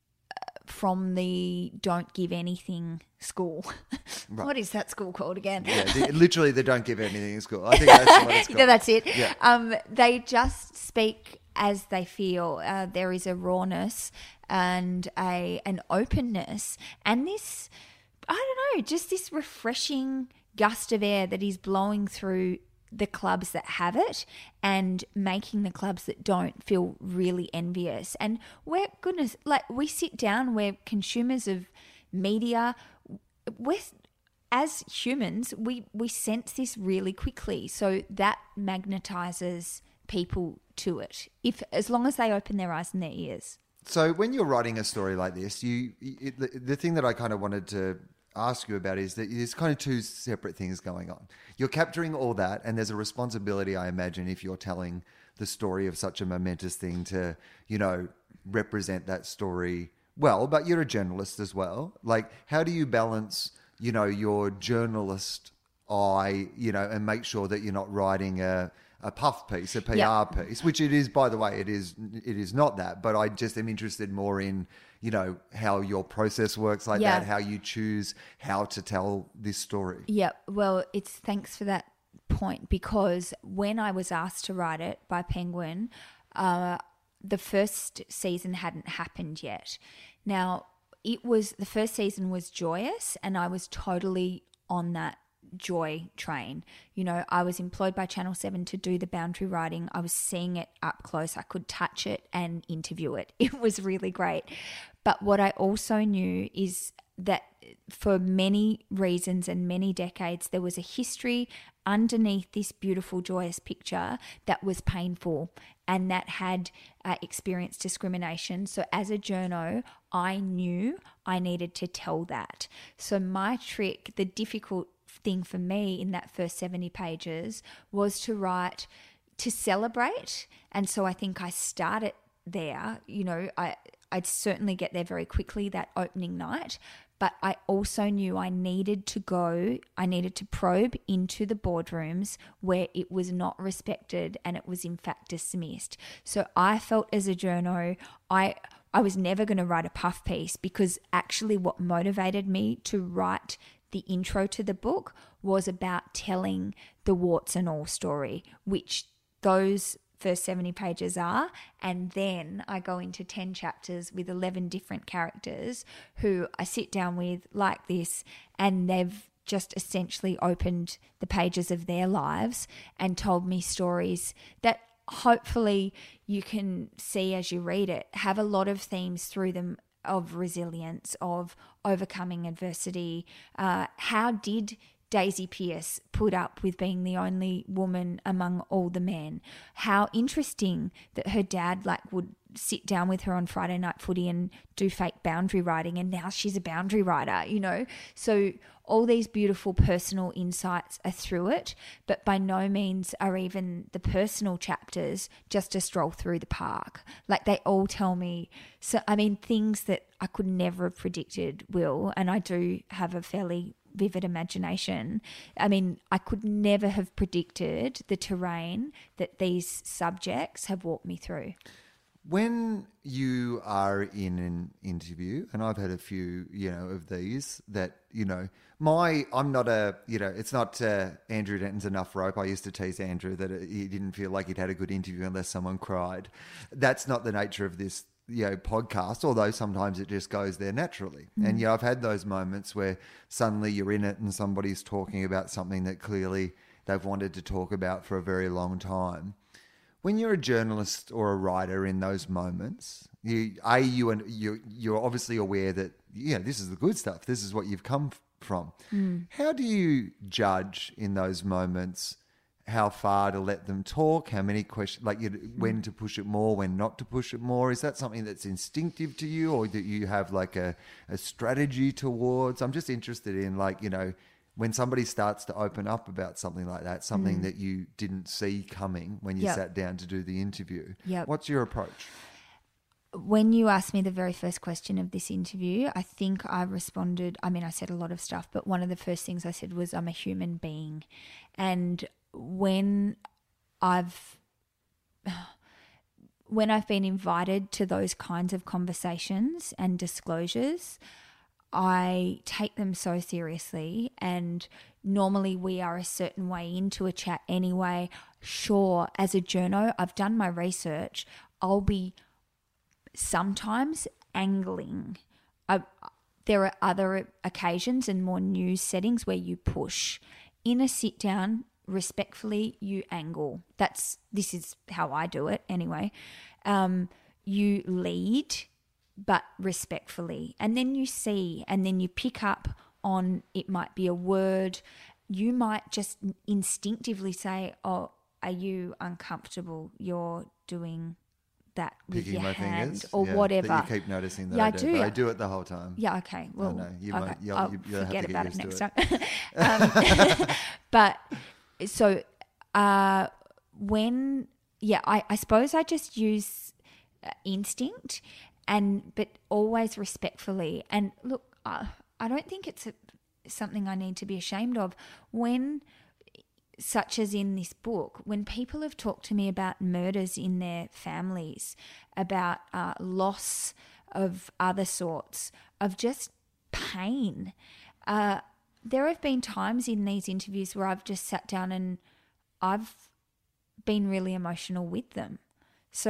from the don't give anything school. Right. What is that school called again? Yeah, they, literally they don't give anything in school. I think that's what it's called. Yeah, that's it. Yeah. Um, they just speak as they feel. Uh, there is a rawness and a an openness and this, I don't know, just this refreshing gust of air that is blowing through the clubs that have it and making the clubs that don't feel really envious. And we're, goodness, like we sit down, we're consumers of media. We're, as humans, we, we sense this really quickly. So that magnetizes people to it, if as long as they open their eyes and their ears. So when you're writing a story like this, you it, the, the thing that I kind of wanted to ask you about is that there's kind of two separate things going on. You're capturing all that, and there's a responsibility, I imagine, if you're telling the story of such a momentous thing to, you know, represent that story well, but you're a journalist as well. Like, how do you balance, you know, your journalist eye, you know, and make sure that you're not writing a, a puff piece, a P R yep. piece, which it is, by the way, it is, it is not that, but I just am interested more in, you know, how your process works like yeah. that, how you choose how to tell this story. Yeah, well, it's thanks for that point, because when I was asked to write it by Penguin, uh, the first season hadn't happened yet. Now, it was the first season was joyous, and I was totally on that joy train. You know, I was employed by Channel seven to do the boundary writing. I was seeing it up close. I could touch it and interview it. It was really great. But what I also knew is that for many reasons and many decades, there was a history underneath this beautiful, joyous picture that was painful and that had uh, experienced discrimination. So as a journo, I knew I needed to tell that. So my trick, the difficult thing for me in that first seventy pages was to write, to celebrate. And so I think I started there. You know, I, I'd certainly get there very quickly that opening night. But I also knew I needed to go, I needed to probe into the boardrooms where it was not respected and it was in fact dismissed. So I felt as a journo, I I was never going to write a puff piece, because actually what motivated me to write the intro to the book was about telling the warts and all story, which those first seventy pages are, and then I go into ten chapters with eleven different characters who I sit down with like this, and they've just essentially opened the pages of their lives and told me stories that hopefully you can see as you read it have a lot of themes through them of resilience, of overcoming adversity. Uh, how did Daisy Pearce put up with being the only woman among all the men? How interesting that her dad like would sit down with her on Friday night footy and do fake boundary writing, and now she's a boundary writer, you know? So all these beautiful personal insights are through it, but by no means are even the personal chapters just a stroll through the park. Like they all tell me, so I mean, things that I could never have predicted, Will, and I do have a fairly vivid imagination. I mean, I could never have predicted the terrain that these subjects have walked me through. When you are in an interview, and I've had a few, you know, of these that, you know, my, I'm not a, you know, it's not uh, Andrew Denton's Enough Rope. I used to tease Andrew that he didn't feel like he'd had a good interview unless someone cried. That's not the nature of this, you know, podcast, although sometimes it just goes there naturally. Mm. And, you know, I've had those moments where suddenly you're in it and somebody's talking about something that clearly they've wanted to talk about for a very long time. When you're a journalist or a writer in those moments, you, A, you and you, you're obviously aware that, you know, this is the good stuff. This is what you've come f- from. Mm. How do you judge in those moments how far to let them talk, how many questions, like you, when to push it more, when not to push it more? Is that something that's instinctive to you, or that you have like a, a strategy towards? I'm just interested in, like, you know, when somebody starts to open up about something like that, something mm. that you didn't see coming when you yep. sat down to do the interview, yep. what's your approach? When you asked me the very first question of this interview, I think I responded, I mean, I said a lot of stuff, but one of the first things I said was, I'm a human being. And when I've when I've been invited to those kinds of conversations and disclosures, I take them so seriously, and normally we are a certain way into a chat anyway. Sure, as a journo, I've done my research. I'll be sometimes angling. I, there are other occasions and more news settings where you push. In a sit down, respectfully, you angle. That's this is how I do it anyway. Um, you lead, but respectfully. And then you see, and then you pick up on, it might be a word. You might just instinctively say, oh, are you uncomfortable? You're doing that with Picking your my hand fingers, or yeah, whatever. That you keep noticing that yeah, I, I do. do. But I do it the whole time. Yeah, okay. Well, oh, no, you okay. might, you'll, I'll you, you'll forget have to about get it used next to time. um, but so uh, when, yeah, I, I suppose I just use uh, instinct, and but always respectfully. And look, uh, I don't think it's a, something I need to be ashamed of. When, such as in this book, when people have talked to me about murders in their families, about uh, loss of other sorts, of just pain, uh, there have been times in these interviews where I've just sat down and I've been really emotional with them. So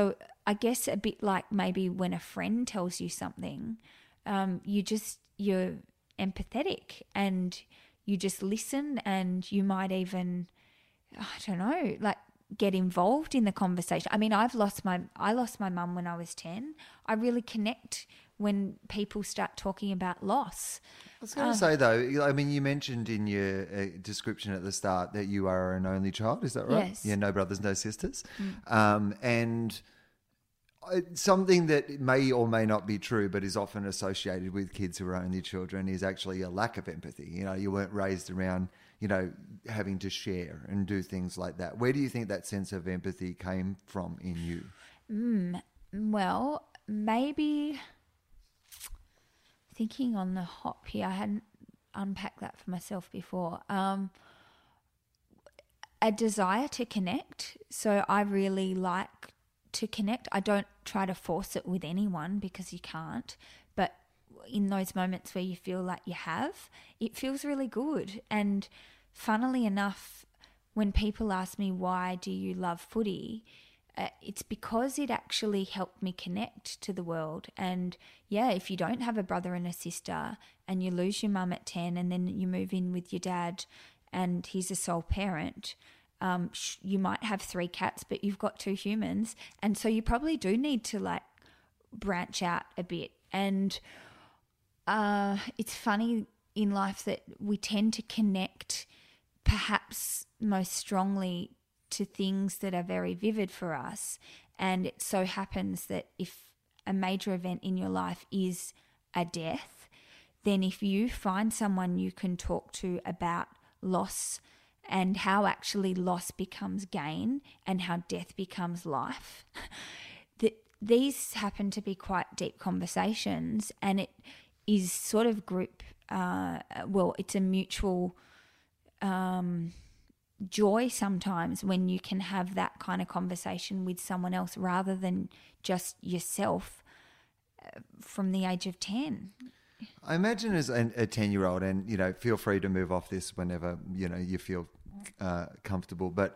I guess a bit like maybe when a friend tells you something, um, you just, you're empathetic and you just listen, and you might even, I don't know, like get involved in the conversation. I mean, I've lost my, I lost my mum when I was ten. I really connect when people start talking about loss. I was going to um, say though, I mean, you mentioned in your uh, description at the start that you are an only child. Is that right? Yes. Yeah, no brothers, no sisters. Mm. Um, and something that may or may not be true, but is often associated with kids who are only children, is actually a lack of empathy. You know, you weren't raised around, you know, having to share and do things like that. Where do you think that sense of empathy came from in you? Mm, well, maybe thinking on the hop here, I hadn't unpacked that for myself before. Um, a desire to connect. So I really like to connect. I don't try to force it with anyone because you can't, but in those moments where you feel like you have, it feels really good. And funnily enough, when people ask me, why do you love footy? Uh, it's because it actually helped me connect to the world. And yeah, if you don't have a brother and a sister and you lose your mum at ten and then you move in with your dad and he's a sole parent, Um, you might have three cats, but you've got two humans. And so you probably do need to like branch out a bit. And uh, it's funny in life that we tend to connect perhaps most strongly to things that are very vivid for us. And it so happens that if a major event in your life is a death, then if you find someone you can talk to about loss and how actually loss becomes gain and how death becomes life, that these happen to be quite deep conversations, and it is sort of group, uh, well, it's a mutual um, joy sometimes when you can have that kind of conversation with someone else rather than just yourself uh, from the age of ten. I imagine as a ten-year-old, and, you know, feel free to move off this whenever, you know, you feel uh, comfortable, but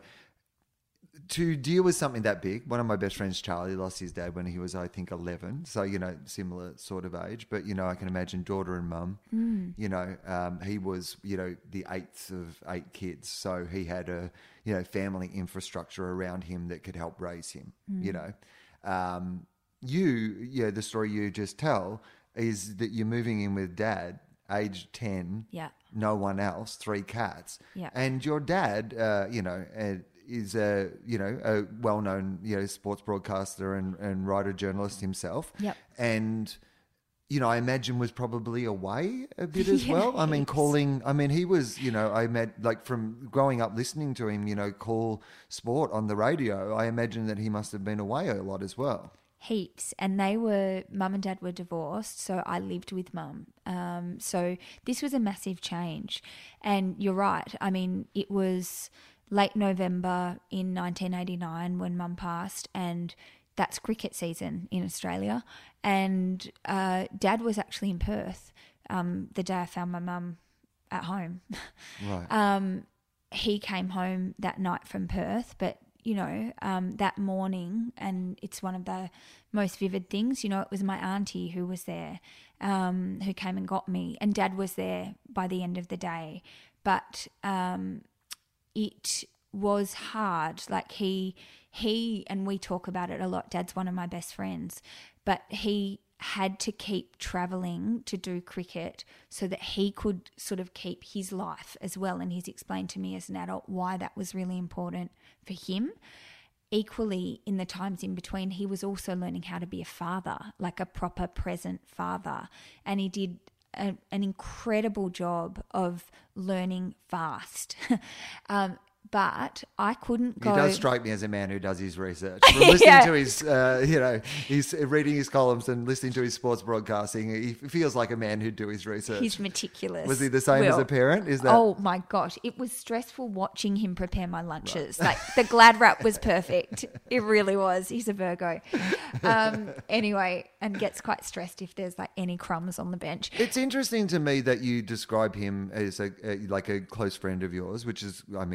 to deal with something that big, one of my best friends, Charlie, lost his dad when he was, I think, eleven. So, you know, similar sort of age. But, you know, I can imagine daughter and mum, mm. you know, um, he was, you know, the eighth of eight kids. So he had a, you know, family infrastructure around him that could help raise him, mm. you know. Um, you, yeah, the story you just tell is that you're moving in with dad, age ten, yeah. no one else, three cats. Yeah. And your dad, uh, you know, uh, is a, you know, a well-known, you know, sports broadcaster and, and writer, journalist himself. Yep. And, you know, I imagine was probably away a bit as yeah, well. I mean, heaps. calling, I mean, he was, you know, I met, like from growing up listening to him, you know, call sport on the radio, I imagine that he must have been away a lot as well. Heaps. And they were, mum and dad were divorced, so I lived with mum. Um, so this was a massive change. And you're right. I mean, it was late November in nineteen eighty-nine when mum passed, and that's cricket season in Australia. And uh, dad was actually in Perth um, the day I found my mum at home. Right. um, he came home that night from Perth, but you know, um, that morning, and it's one of the most vivid things, you know, it was my auntie who was there, um, who came and got me, and dad was there by the end of the day. But um, it was hard. Like he, he, and we talk about it a lot, dad's one of my best friends, but he had to keep travelling to do cricket so that he could sort of keep his life as well. And he's explained to me as an adult why that was really important for him. Equally, in the times in between, he was also learning how to be a father, like a proper present father. And he did a, an incredible job of learning fast. um, But I couldn't go. He does strike me as a man who does his research. From listening yeah. to his, uh, you know, he's reading his columns and listening to his sports broadcasting. He feels like a man who'd do his research. He's meticulous. Was he the same Will. as a parent? Is that? Oh my gosh, it was stressful watching him prepare my lunches. Right. Like the Glad wrap was perfect. It really was. He's a Virgo. Um, anyway, and gets quite stressed if there's like any crumbs on the bench. It's interesting to me that you describe him as a, a like a close friend of yours, which is, I mean, a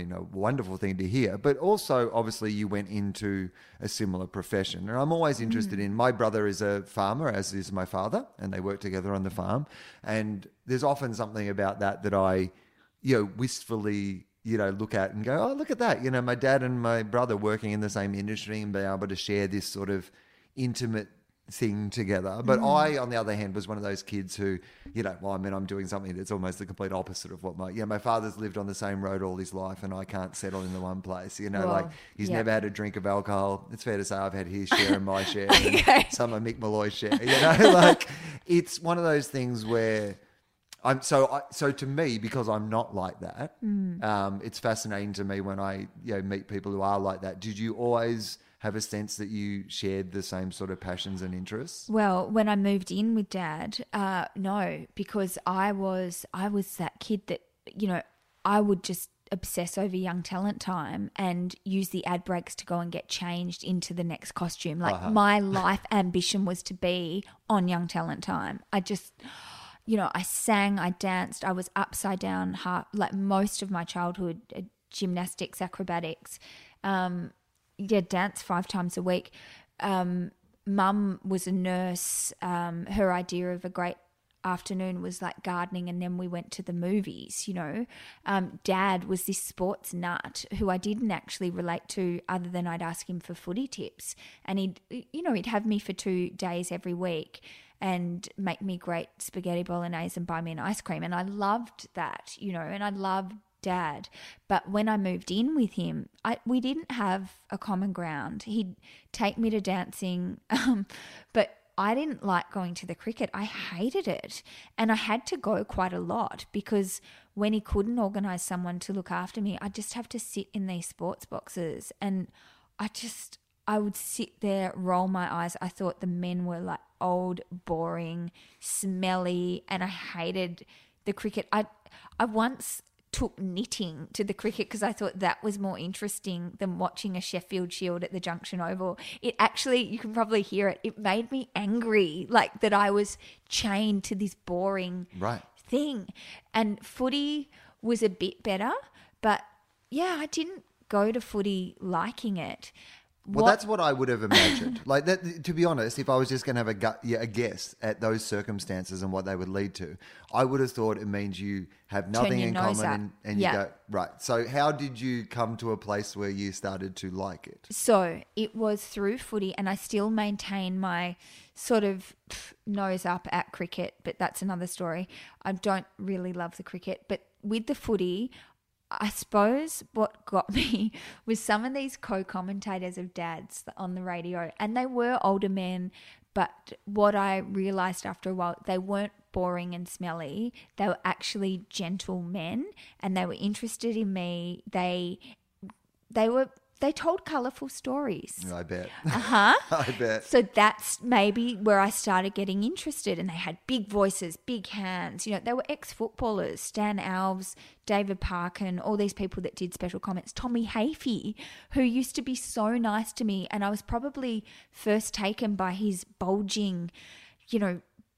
wonderful thing to hear. But also, obviously, you went into a similar profession. And I'm always interested mm. in, my brother is a farmer, as is my father, and they work together on the farm. And there's often something about that that I, you know, wistfully, you know, look at and go, oh, look at that. You know, my dad and my brother working in the same industry and being able to share this sort of intimate thing together. But mm. I, on the other hand, was one of those kids who, you know, well, I mean, I'm doing something that's almost the complete opposite of what my, you know, my father's lived on the same road all his life and I can't settle in the one place, you know, well, like he's yeah. never had a drink of alcohol. It's fair to say I've had his share and my share okay. and some of Mick Malloy's share, you know, like it's one of those things where I'm so, I, so to me, because I'm not like that, mm. um, it's fascinating to me when I, you know, meet people who are like that. Did you always have a sense that you shared the same sort of passions and interests? Well, when I moved in with Dad, uh, no, because I was I was that kid that, you know, I would just obsess over Young Talent Time and use the ad breaks to go and get changed into the next costume. Like uh-huh. my life ambition was to be on Young Talent Time. I just, you know, I sang, I danced, I was upside down, half, like most of my childhood, uh, gymnastics, acrobatics, um, yeah, dance five times a week. Um, Mum was a nurse. Um, her idea of a great afternoon was like gardening, and then we went to the movies, you know. Um, Dad was this sports nut who I didn't actually relate to other than I'd ask him for footy tips. And he'd, you know, he'd have me for two days every week and make me great spaghetti bolognese and buy me an ice cream. And I loved that, you know, and I loved Dad. But when I moved in with him, I, we didn't have a common ground. He'd take me to dancing, um, but I didn't like going to the cricket. I hated it. And I had to go quite a lot because when he couldn't organise someone to look after me, I'd just have to sit in these sports boxes. And I just, I would sit there, roll my eyes. I thought the men were like old, boring, smelly, and I hated the cricket. I, I once took knitting to the cricket because I thought that was more interesting than watching a Sheffield Shield at the Junction Oval. It actually, you can probably hear it, it made me angry, like that I was chained to this boring right. thing. And footy was a bit better, but yeah, I didn't go to footy liking it. Well, What- that's what I would have imagined. Like that, to be honest, if I was just going to have a, gut, yeah, a guess at those circumstances and what they would lead to, I would have thought it means you have nothing your in nose common up. and, and Yeah. you go, right. So how did you come to a place where you started to like it? So it was through footy, and I still maintain my sort of pff, nose up at cricket, but that's another story. I don't really love the cricket, but with the footy, I suppose what got me was some of these co-commentators of Dad's on the radio, and they were older men, but what I realised after a while, they weren't boring and smelly. They were actually gentle men, and they were interested in me. They they were they told colourful stories. I bet. Uh-huh. I bet. So that's maybe where I started getting interested, and they had big voices, big hands. You know, they were ex-footballers, Stan Alves, David Parkin, all these people that did special comments. Tommy Hafey, who used to be so nice to me, and I was probably first taken by his bulging, you know,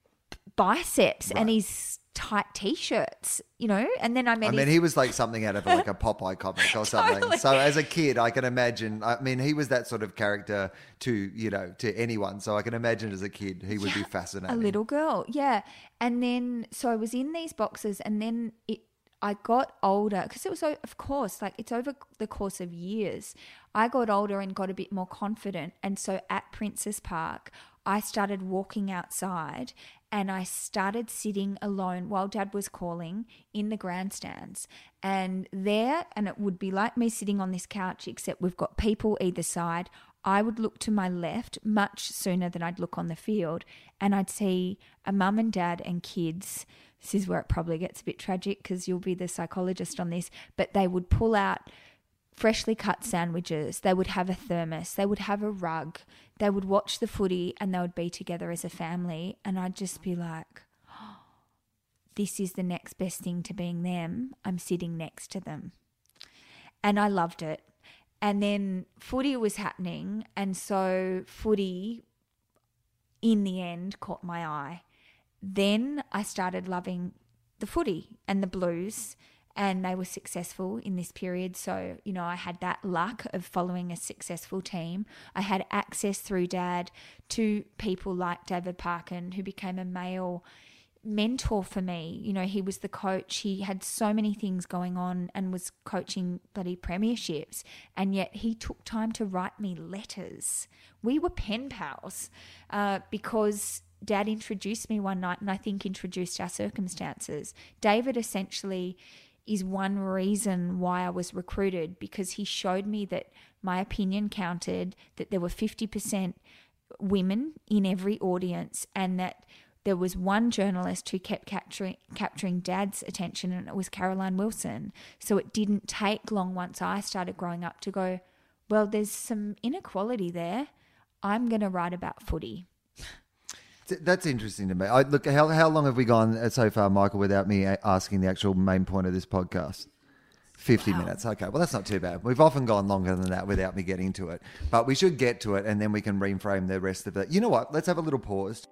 biceps right. and his tight t-shirts, you know, and then I met I mean, he was like something out of like a Popeye comic or something. Totally. So as a kid, I can imagine, I mean, he was that sort of character to, you know, to anyone. So I can imagine as a kid, he would yeah, be fascinating. A little girl, yeah. And then, so I was in these boxes, and then it, I got older because it was, of course, like it's over the course of years. I got older and got a bit more confident. And so at Princess Park, I started walking outside and I started sitting alone while Dad was calling in the grandstands. And there, and it would be like me sitting on this couch, except we've got people either side. I would look to my left much sooner than I'd look on the field, and I'd see a mum and dad and kids. This is where it probably gets a bit tragic because you'll be the psychologist on this, but they would pull out freshly cut sandwiches, they would have a thermos, they would have a rug, they would watch the footy, and they would be together as a family. And I'd just be like, oh, this is the next best thing to being them. I'm sitting next to them. And I loved it. And then footy was happening, and so footy in the end caught my eye. Then I started loving the footy and the Blues and they were successful in this period. So, you know, I had that luck of following a successful team. I had access through Dad to people like David Parkin, who became a male mentor for me. You know, he was the coach. He had so many things going on and was coaching bloody premierships, and yet he took time to write me letters. We were pen pals uh, because Dad introduced me one night, and I think introduced our circumstances. David essentially is one reason why I was recruited, because he showed me that my opinion counted, that there were fifty percent women in every audience, and that there was one journalist who kept capturing, capturing Dad's attention, and it was Caroline Wilson. So it didn't take long once I started growing up to go, well, there's some inequality there. I'm going to write about footy. That's interesting to me. I, look, how how long have we gone so far, Michael, without me asking the actual main point of this podcast? fifty wow. minutes. Okay, well, that's not too bad. We've often gone longer than that without me getting to it. But we should get to it, and then we can reframe the rest of it. You know what? Let's have a little pause.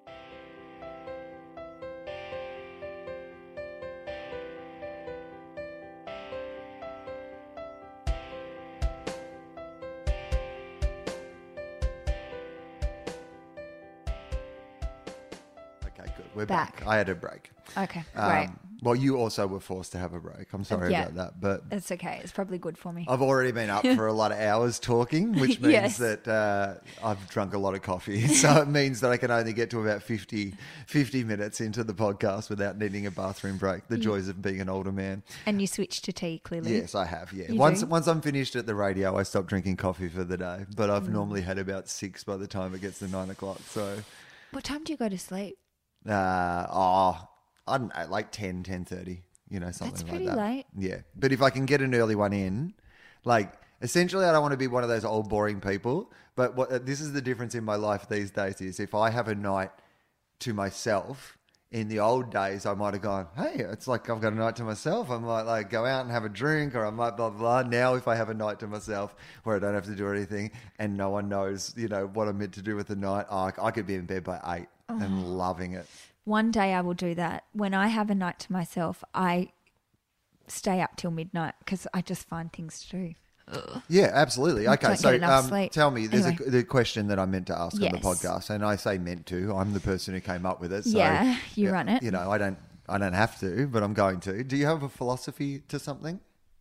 We're back. back. I had a break. Okay, great. Um, well, you also were forced to have a break. I'm sorry yeah, about that, but it's okay. It's probably good for me. I've already been up for a lot of hours talking, which means yes. that uh, I've drunk a lot of coffee. So it means that I can only get to about fifty, fifty minutes into the podcast without needing a bathroom break. The joys of being an older man. And you switched to tea, clearly. Yes, I have. Yeah. You once do? once I'm finished at the radio, I stop drinking coffee for the day. But I've mm. normally had about six by the time it gets to nine o'clock. So, what time do you go to sleep? Uh, oh, I don't know, like ten, ten thirty, you know, something That's like pretty that. late. Yeah. But if I can get an early one in, like, essentially I don't want to be one of those old boring people, but what this is the difference in my life these days is if I have a night to myself, in the old days I might have gone, hey, it's like I've got a night to myself. I might like go out and have a drink, or I might blah, blah, blah. Now if I have a night to myself where I don't have to do anything and no one knows, you know, what I'm meant to do with the night, oh, I could be in bed by eight. Oh. And loving it. One day I will do that. When I have a night to myself, I stay up till midnight because I just find things to do. Ugh. Yeah, absolutely. Okay, Don't so get enough um, sleep. tell me, there's Anyway. a, the question that I meant to ask Yes. on the podcast, and I say meant to. I'm the person who came up with it. So, Yeah, you yeah, run it. You know, I don't, I don't have to, but I'm going to. Do you have a philosophy to something?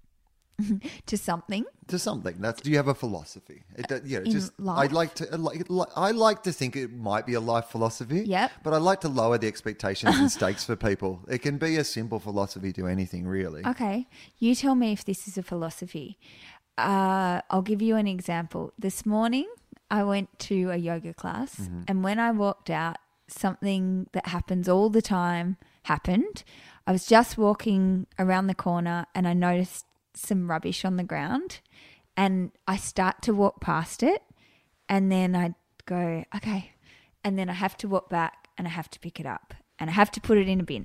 To something? To something. That's. Do you have a philosophy? It, uh, yeah, In just. life? I'd like to. uh, Like, li- I like to think it might be a life philosophy. Yep. But I like to lower the expectations and stakes for people. It can be a simple philosophy to anything, really. Okay. You tell me if this is a philosophy. Uh, I'll give you an example. This morning, I went to a yoga class, Mm-hmm. and when I walked out, something that happens all the time happened. I was just walking around the corner, and I noticed some rubbish on the ground, and I start to walk past it, and then I go, okay, and then I have to walk back, and I have to pick it up, and I have to put it in a bin.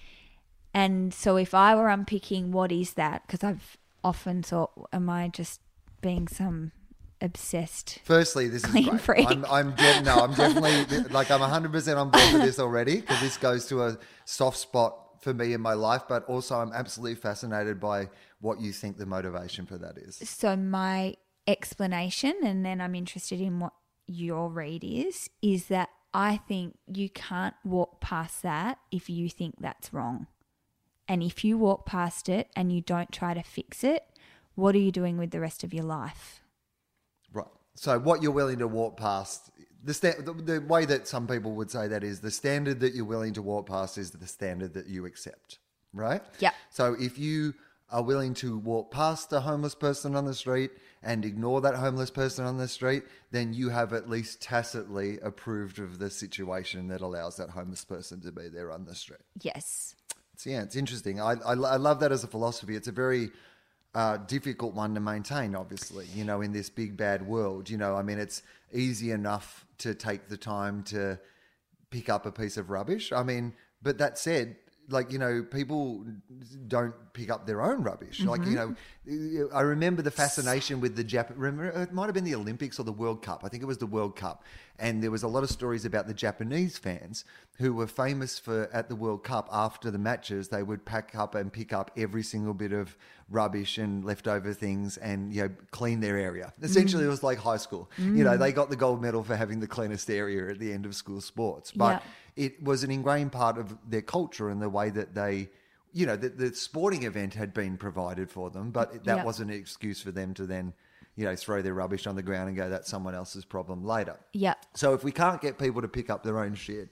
And so if I were unpicking what is that, because I've often thought, am I just being some obsessed Firstly, this is clean great. freak? I'm, I'm de- no, I'm definitely like I'm one hundred percent on board with this already because this goes to a soft spot for me in my life, but also I'm absolutely fascinated by what you think the motivation for that is. So my explanation, and then I'm interested in what your read is, is that I think you can't walk past that if you think that's wrong. And if you walk past it and you don't try to fix it, what are you doing with the rest of your life? Right. So what you're willing to walk past, the, sta- the, the way that some people would say that is the standard that you're willing to walk past is the standard that you accept, right? Yep. So if you are willing to walk past a homeless person on the street and ignore that homeless person on the street, then you have at least tacitly approved of the situation that allows that homeless person to be there on the street. Yes. So yeah, it's interesting. I, I, I love that as a philosophy. It's a very uh, difficult one to maintain, obviously, you know, in this big bad world. You know, I mean, it's easy enough to take the time to pick up a piece of rubbish. I mean, but that said, like, you know, people don't pick up their own rubbish. Mm-hmm. Like, you know, I remember the fascination with the Jap. Remember, it might have been the Olympics or the World Cup. I think it was the World Cup. And there was a lot of stories about the Japanese fans who were famous for, at the World Cup, after the matches, they would pack up and pick up every single bit of rubbish and leftover things and, you know, clean their area. Essentially, mm. it was like high school. Mm. You know, they got the gold medal for having the cleanest area at the end of school sports. But yeah. it was an ingrained part of their culture and the way that they, you know, the, the sporting event had been provided for them, but that yeah. wasn't an excuse for them to then, you know, throw their rubbish on the ground and go, that's someone else's problem later. Yeah. So if we can't get people to pick up their own shit,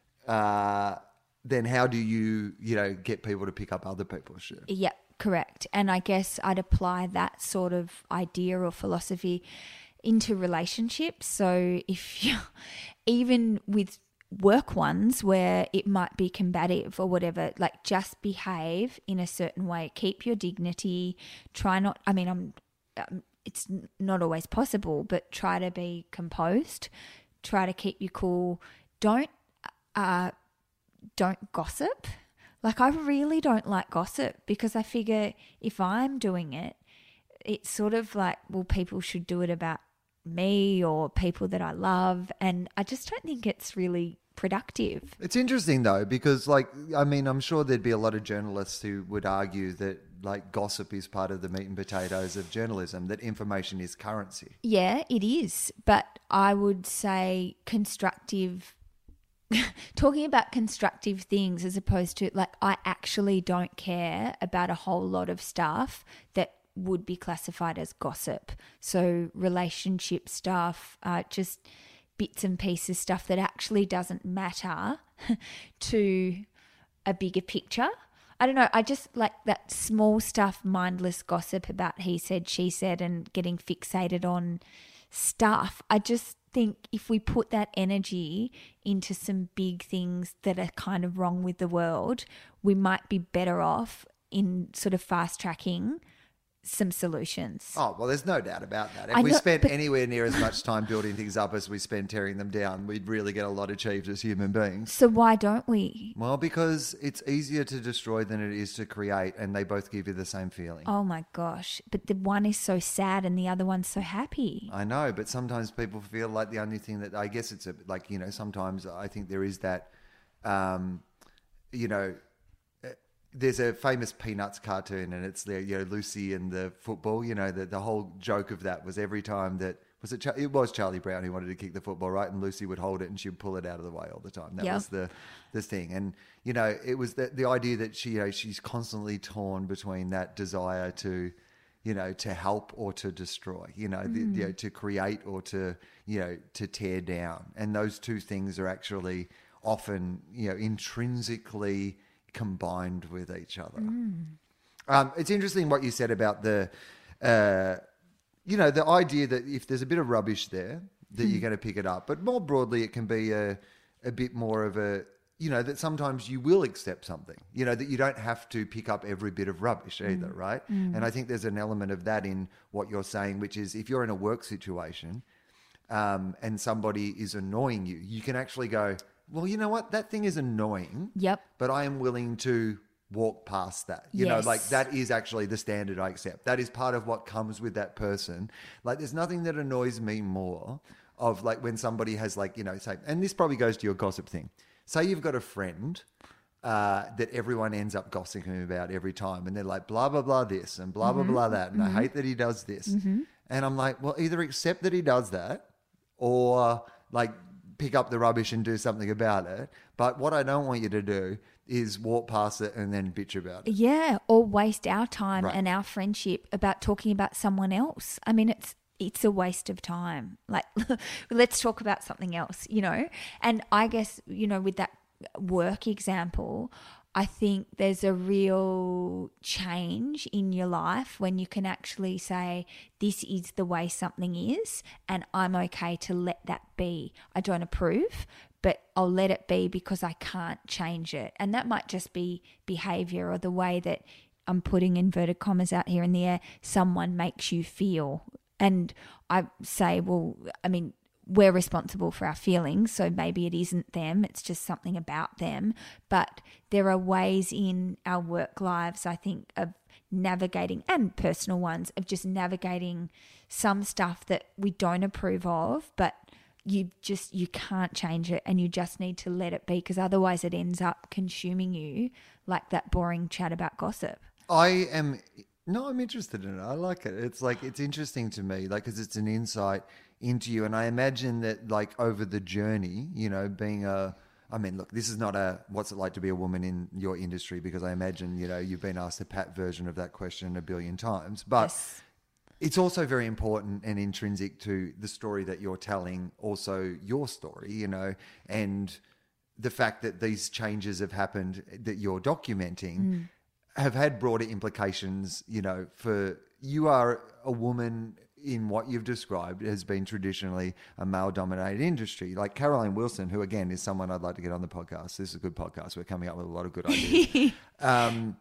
uh, then how do you, you know, get people to pick up other people's shit? Yeah, correct. And I guess I'd apply that sort of idea or philosophy into relationships. So if you, even with work ones where it might be combative or whatever, like just behave in a certain way, keep your dignity, try not, I mean, I'm, um, it's not always possible, but try to be composed, try to keep you cool. Don't, uh, don't gossip. Like, I really don't like gossip because I figure if I'm doing it, it's sort of like, well, people should do it about me or people that I love. And I just don't think it's really productive. It's interesting though, because like, I mean, I'm sure there'd be a lot of journalists who would argue that like gossip is part of the meat and potatoes of journalism, that information is currency. Yeah, it is. But I would say constructive, talking about constructive things as opposed to like, I actually don't care about a whole lot of stuff that would be classified as gossip. So relationship stuff, uh, just bits and pieces, stuff that actually doesn't matter to a bigger picture. I don't know. I just like that small stuff, mindless gossip about he said, she said, and getting fixated on stuff. I just think if we put that energy into some big things that are kind of wrong with the world, we might be better off in sort of fast tracking some solutions. Oh, well, there's no doubt about that. If I we know, spent but- anywhere near as much time building things up as we spend tearing them down, we'd really get a lot achieved as human beings. So why don't we? Well, because it's easier to destroy than it is to create, and they both give you the same feeling. Oh my gosh. But the one is so sad and the other one's so happy. I know, but sometimes people feel like the only thing that, I guess it's a, like, you know, sometimes I think there is that, um, you know, there's a famous Peanuts cartoon and it's the, you know, Lucy and the football, you know, the, the whole joke of that was every time that, was it, Char- it was Charlie Brown who wanted to kick the football, right? And Lucy would hold it and she would pull it out of the way all the time. That yep. was the, the thing. And, you know, it was the, the idea that she, you know, she's constantly torn between that desire to, you know, to help or to destroy, you know, mm. the, you know, to create or to, you know, to tear down. And those two things are actually often, you know, intrinsically combined with each other. Mm. Um, it's interesting what you said about the, uh, you know, the idea that if there's a bit of rubbish there, that mm. you're going to pick it up. But more broadly, it can be a, a bit more of a, you know, that sometimes you will accept something, you know, that you don't have to pick up every bit of rubbish either, mm. right? Mm. And I think there's an element of that in what you're saying, which is if you're in a work situation um, and somebody is annoying you, you can actually go, well, you know what? That thing is annoying. Yep. But I am willing to walk past that. You yes. know, like that is actually the standard I accept. That is part of what comes with that person. Like there's nothing that annoys me more of like when somebody has like, you know, say, and this probably goes to your gossip thing. Say you've got a friend uh, that everyone ends up gossiping about every time. And they're like, blah, blah, blah, this and blah, mm-hmm. blah, blah, that. And mm-hmm. I hate that he does this. Mm-hmm. And I'm like, well, either accept that he does that or like, pick up the rubbish and do something about it. But what I don't want you to do is walk past it and then bitch about it. Yeah, or waste our time right. and our friendship about talking about someone else. I mean, it's it's a waste of time. Like, let's talk about something else, you know? And I guess, you know, with that work example, I think there's a real change in your life when you can actually say, this is the way something is and I'm okay to let that be. I don't approve, but I'll let it be because I can't change it. And that might just be behavior or the way that I'm putting inverted commas out here in the air, someone makes you feel. And I say, well, I mean, we're responsible for our feelings, so maybe it isn't them, it's just something about them. But there are ways in our work lives, I think, of navigating, and personal ones, of just navigating some stuff that we don't approve of, but you just, you can't change it, and you just need to let it be, because otherwise it ends up consuming you like that boring chat about gossip. I am, no, I'm interested in it. I like it. It's like, it's interesting to me, like, because it's an insight into you. And I imagine that, like, over the journey, you know, being a, I mean, look, this is not a, what's it like to be a woman in your industry? Because I imagine, you know, you've been asked the Pat version of that question a billion times. But Yes. it's also very important and intrinsic to the story that you're telling, also your story, you know, and the fact that these changes have happened that you're documenting mm. have had broader implications, you know, for, you are a woman in what you've described has been traditionally a male-dominated industry. Like Caroline Wilson, who, again, is someone I'd like to get on the podcast. This is a good podcast. We're coming up with a lot of good ideas. um,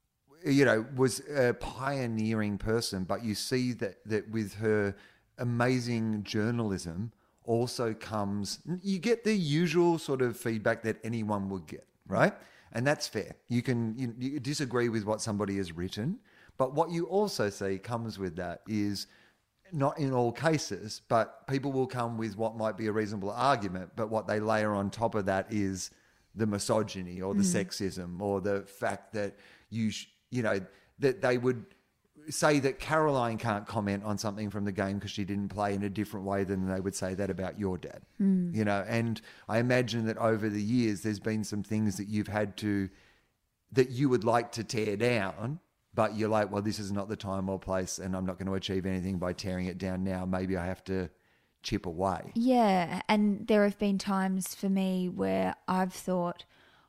you know, was a pioneering person, but you see that, that with her amazing journalism also comes, you get the usual sort of feedback that anyone would get, right? And that's fair. You can you, you disagree with what somebody has written, but what you also see comes with that is, not in all cases, but people will come with what might be a reasonable argument, but what they layer on top of that is the misogyny or the mm. sexism or the fact that you, sh- you know, that they would say that Caroline can't comment on something from the game because she didn't play in a different way than they would say that about your dad, mm. you know. And I imagine that over the years, there's been some things that you've had to, that you would like to tear down, but you're like, well, this is not the time or place, and I'm not going to achieve anything by tearing it down now. Maybe I have to chip away. Yeah, and there have been times for me where I've thought,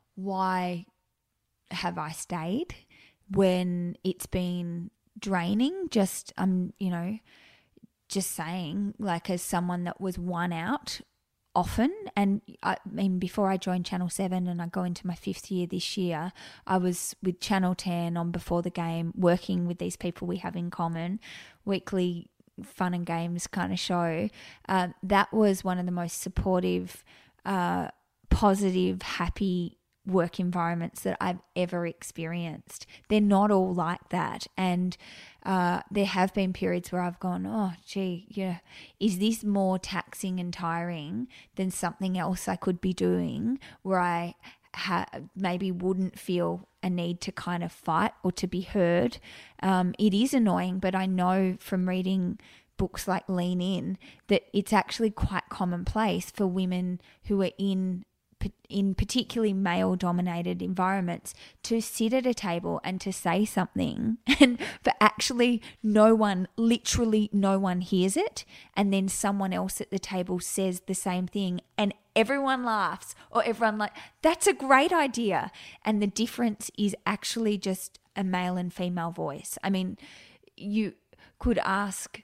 why have I stayed when it's been draining? Just, um, you know, just saying, like, as someone that was one out often, and I mean, before I joined Channel seven and I go into my fifth year this year, I was with Channel ten on Before the Game, working with these people we have in common, weekly fun and games kind of show. Uh, that was one of the most supportive, uh, positive, happy work environments that I've ever experienced. They're not all like that. And uh, there have been periods where I've gone, oh, gee, yeah, is this more taxing and tiring than something else I could be doing where I ha- maybe wouldn't feel a need to kind of fight or to be heard? Um, it is annoying, but I know from reading books like Lean In that it's actually quite commonplace for women who are in in particularly male-dominated environments to sit at a table and to say something, and for actually no one, literally no one hears it, and then someone else at the table says the same thing and everyone laughs, or everyone like, that's a great idea. And the difference is actually just a male and female voice. I mean, you could ask,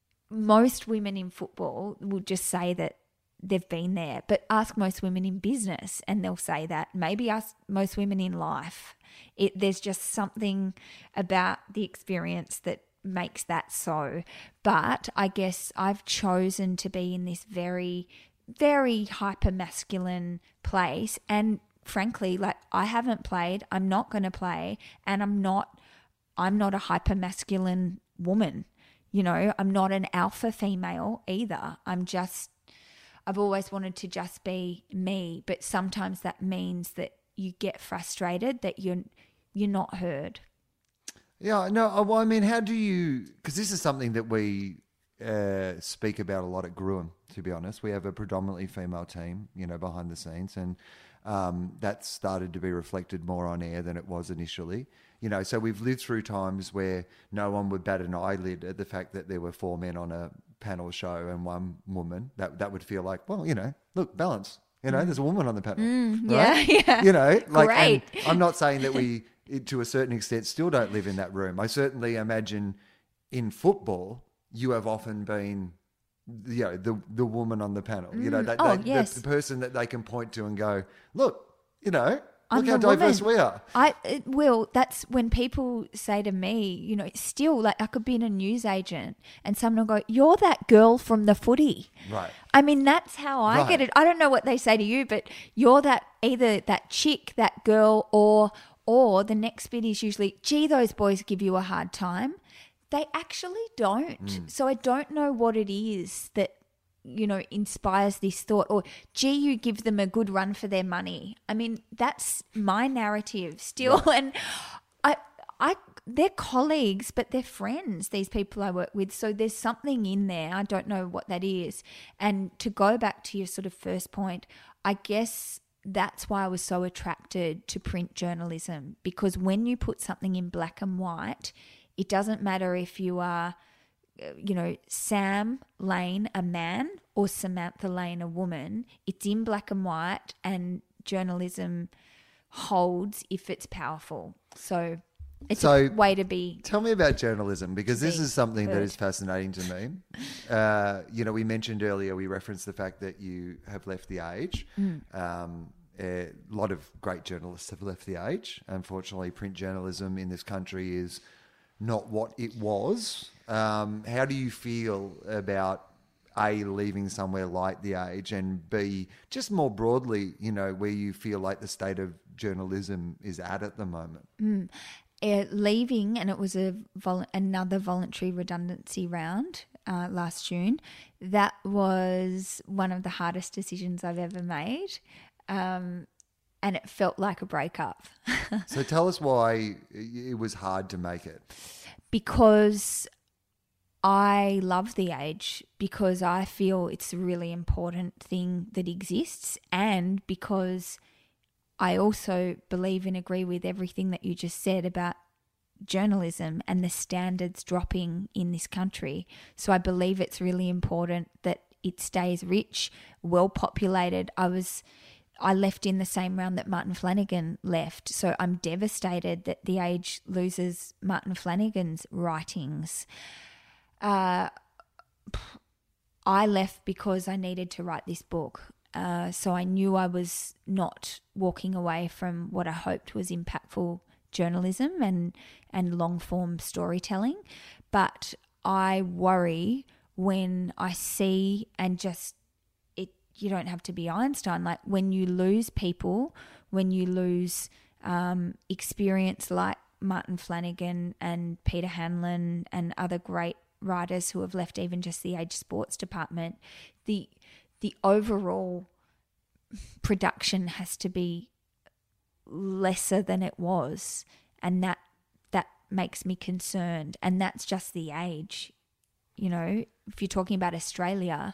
most women in football will just say that they've been there, but ask most women in business and they'll say that. Maybe ask most women in life. It, there's just something about the experience that makes that so. But I guess I've chosen to be in this very, very hyper masculine place, and frankly, like, I haven't played, I'm not going to play, and I'm not, I'm not a hyper masculine woman. You know, I'm not an alpha female either. I'm just, I've always wanted to just be me, but sometimes that means that you get frustrated that you're you're not heard. Yeah, no, well, I mean, how do you, because this is something that we uh, speak about a lot at Gruen, to be honest. We have a predominantly female team, you know, behind the scenes, and um, that's started to be reflected more on air than it was initially. You know, so we've lived through times where no one would bat an eyelid at the fact that there were four men on a panel show and one woman. That that would feel like, well, you know, look, balance. You know, mm. there's a woman on the panel. Mm, right? Yeah, yeah. You know, like, Great. And I'm not saying that we, to a certain extent, still don't live in that room. I certainly imagine in football, you have often been, you know, the the woman on the panel. Mm. You know, that, oh, they, yes. the, the person that they can point to and go, look, you know, I'm Look how the diverse woman. we are. I it, Will, that's when people say to me, you know, still like I could be in a newsagent and someone will go, "You're that girl from the footy." Right. I mean, that's how I Right. get it. I don't know what they say to you, but you're that either that chick, that girl, or or the next bit is usually, "Gee, those boys give you a hard time." They actually don't. Mm. So I don't know what it is that, you know, inspires this thought, or gee, you give them a good run for their money. I mean, that's my narrative still. Right. And I, I, they're colleagues, but they're friends, these people I work with. So there's something in there. I don't know what that is. And to go back to your sort of first point, I guess that's why I was so attracted to print journalism, because when you put something in black and white, it doesn't matter if you are, you know, Sam Lane, a man, or Samantha Lane, a woman. It's in black and white, and journalism holds if it's powerful. So it's So, a way to be. Tell me about journalism, because this be is something that heard. is fascinating to me. Uh, you know, we mentioned earlier, we referenced the fact that you have left The Age. Mm. Um, a lot of great journalists have left The Age. Unfortunately, print journalism in this country is not what it was. Um, how do you feel about A, leaving somewhere like The Age, and B, just more broadly, you know, where you feel like the state of journalism is at at the moment? Mm. Uh, leaving, and it was a vol- another voluntary redundancy round uh, last June. That was one of the hardest decisions I've ever made. Um, and it felt like a breakup. So tell us why it was hard to make it. Because I love The Age, because I feel it's a really important thing that exists, and because I also believe and agree with everything that you just said about journalism and the standards dropping in this country. So I believe it's really important that it stays rich, well populated. I was... I left in the same round that Martin Flanagan left. So I'm devastated that The Age loses Martin Flanagan's writings. Uh, I left because I needed to write this book. Uh, so I knew I was not walking away from what I hoped was impactful journalism and, and long-form storytelling. But I worry when I see and just you don't have to be Einstein. Like when you lose people, when you lose um, experience like Martin Flanagan and Peter Hanlon and other great writers who have left even just the Age Sports department, the the overall production has to be lesser than it was, and that that makes me concerned. And that's just the Age. You know, if you're talking about Australia,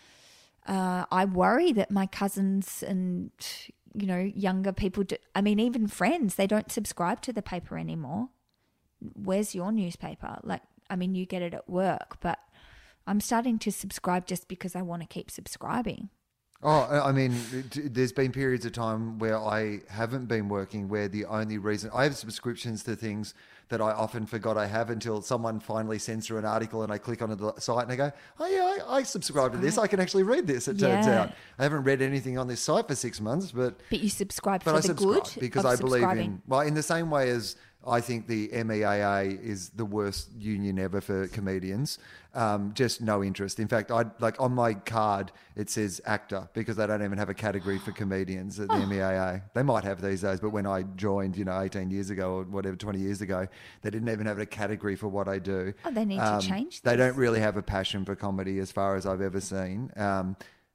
Uh, I worry that my cousins and, you know, younger people, do, I mean, even friends, they don't subscribe to the paper anymore. Where's your newspaper? Like, I mean, you get it at work, but I'm starting to subscribe just because I want to keep subscribing. Oh, I mean, there's been periods of time where I haven't been working, where the only reason I have subscriptions to things that I often forgot I have until someone finally sends through an article and I click onto the site and I go, oh yeah, I, I subscribe to this. I can actually read this, it turns Yeah. out. I haven't read anything on this site for six months, but... But you subscribe but for I the subscribe good because of I believe subscribing. in... Well, in the same way as I think the M E A A is the worst union ever for comedians. Um, just no interest. In fact, I like on my card it says actor because they don't even have a category for comedians at the oh. M E A A. They might have these days, but when I joined, you know, eighteen years ago or whatever, twenty years ago, they didn't even have a category for what I do. Oh, they need um, to change They this. don't really have a passion for comedy as far as I've ever seen. Um,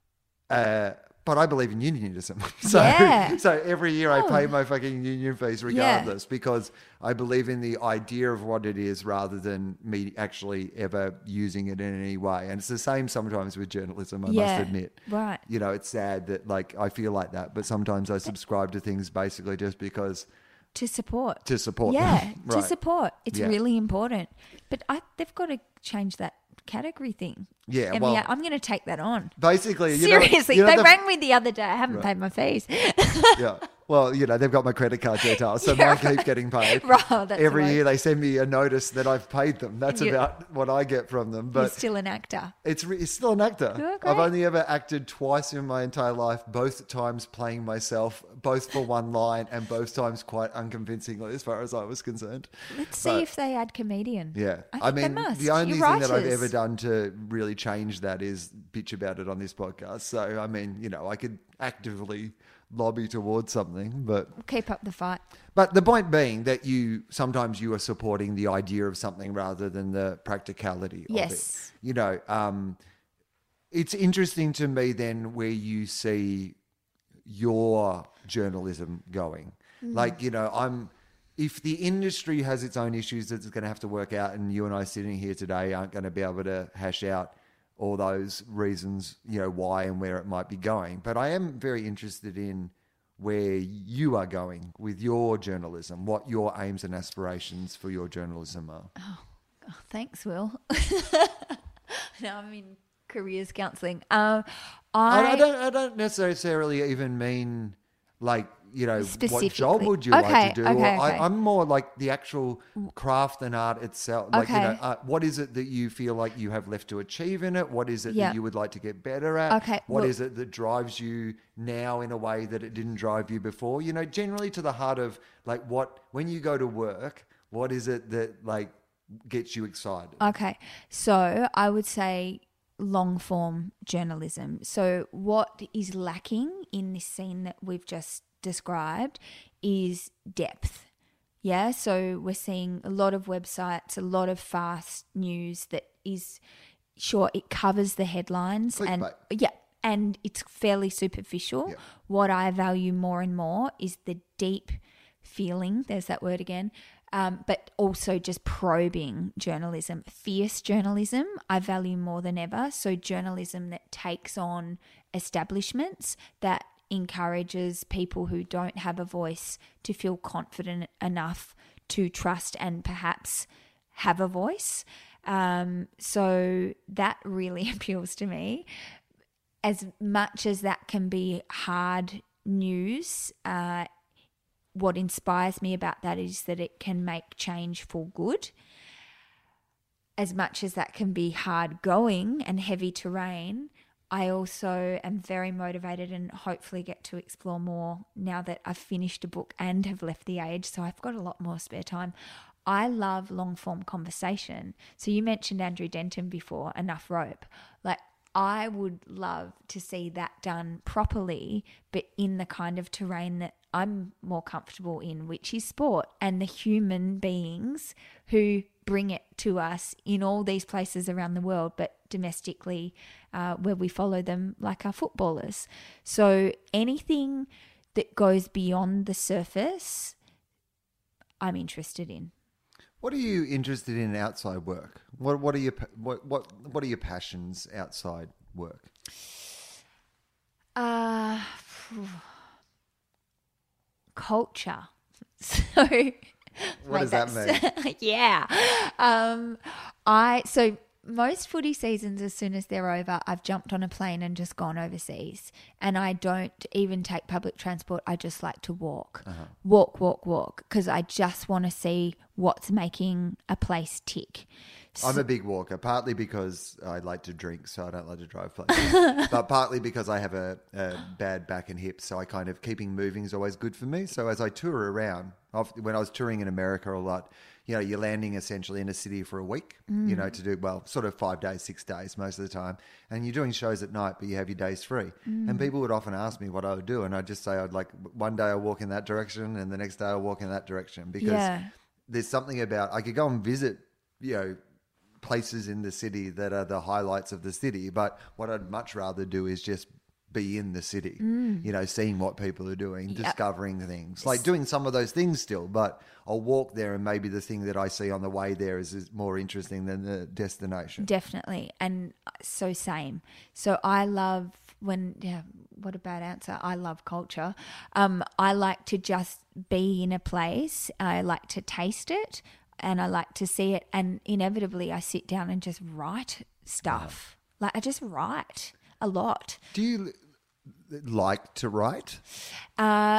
uh, But I believe in unionism. So, Yeah. so every year I Oh. pay my fucking union fees regardless because I believe in the idea of what it is rather than me actually ever using it in any way. And it's the same sometimes with journalism, I Yeah. must admit. Right. You know, it's sad that like I feel like that, but sometimes I subscribe to things basically just because To support. to support Yeah, them. to Right. support. It's Yeah. really important. But I, they've got to change that category thing. Yeah, I mean, well- yeah, I'm going to take that on. Basically, you know- Seriously, you know they the- rang me the other day. I haven't Right. paid my fees. Yeah. Well, you know, they've got my credit card details, so Yeah, mine keep getting paid. Right, that's Every right. year they send me a notice that I've paid them. That's You- about what I get from them. You're But still an actor. it's, re- it's still an actor. Oh, I've great. only ever acted twice in my entire life, both times playing myself, both for one line and both times quite unconvincingly as far as I was concerned. Let's see But- if they add comedian. Yeah. I, think I mean, they must. the only You're thing that I've writers. ever done to really change that is bitch about it on this podcast. So, I mean, you know, I could actively lobby towards something, but Keep up the fight. but the point being that you sometimes you are supporting the idea of something rather than the practicality of Yes. it. You know, um, it's interesting to me then where you see your journalism going. Like, you know, I'm if the industry has its own issues that it's going to have to work out, and you and I sitting here today aren't going to be able to hash out all those reasons, you know, why and where it might be going. But I am very interested in where you are going with your journalism, what your aims and aspirations for your journalism are. Oh, thanks, Will. No, I'm in careers counselling. Um, I, I, I don't. I don't necessarily even mean like you know what Specifically. job would you Okay, like to do. okay, or okay. I, I'm more like the actual craft and art itself. Like you Okay. know, uh, what is it that you feel like you have left to achieve in it? What is it Yeah. that you would like to get better at? Okay, What well- is it that drives you now in a way that it didn't drive you before? You know, generally to the heart of like what when you go to work, what is it that like gets you excited? Okay, so I would say long form journalism. So, what is lacking in this scene that we've just described is depth. Yeah, so we're seeing a lot of websites, a lot of fast news that is sure it covers the headlines and Clickbait. yeah, and it's fairly superficial. Yeah. What I value more and more is the deep feeling, there's that word again, um, but also just probing journalism, fierce journalism, I value more than ever. So journalism that takes on establishments, that encourages people who don't have a voice to feel confident enough to trust and perhaps have a voice. Um, so that really appeals to me. As much as that can be hard news, uh, what inspires me about that is that it can make change for good. As much as that can be hard going and heavy terrain, I also am very motivated and hopefully get to explore more now that I've finished a book and have left the age, so I've got a lot more spare time. I love long form conversation. So you mentioned Andrew Denton before, Enough Rope. Like, I would love to see that done properly, but in the kind of terrain that I'm more comfortable in, which is sport and the human beings who bring it to us in all these places around the world, but domestically uh, where we follow them like our footballers. So anything that goes beyond the surface, I'm interested in. What are you interested in outside work? What what are your pa- what what what are your passions outside work? Uh, culture. So What does that mean? Yeah. Um, I so most footy seasons, as soon as they're over, I've jumped on a plane and just gone overseas. And I don't even take public transport. I just like to walk, Uh-huh. walk, walk, walk, because I just want to see what's making a place tick. I'm a big walker, partly because I like to drink, so I don't like to drive places, but partly because I have a, a bad back and hips, so I kind of keeping moving is always good for me. So as I tour around, off- when I was touring in America a lot, you know, you're landing essentially in a city for a week, you know, to do, well, sort of five days, six days most of the time. And you're doing shows at night, but you have your days free. And people would often ask me what I would do. And I'd just say, I'd like, one day I walk in that direction and the next day I walk in that direction, because Yeah. there's something about, I could go and visit, you know, places in the city that are the highlights of the city. But what I'd much rather do is just be in the city, you know, seeing what people are doing, Yep. discovering things, like doing some of those things still, but I'll walk there and maybe the thing that I see on the way there is, is more interesting than the destination. Definitely. And so same. So I love when, yeah, what a bad answer. I love culture. Um, I like to just be in a place. I like to taste it and I like to see it. And inevitably I sit down and just write stuff. Like I just write a lot. Do you li- like to write? Uh,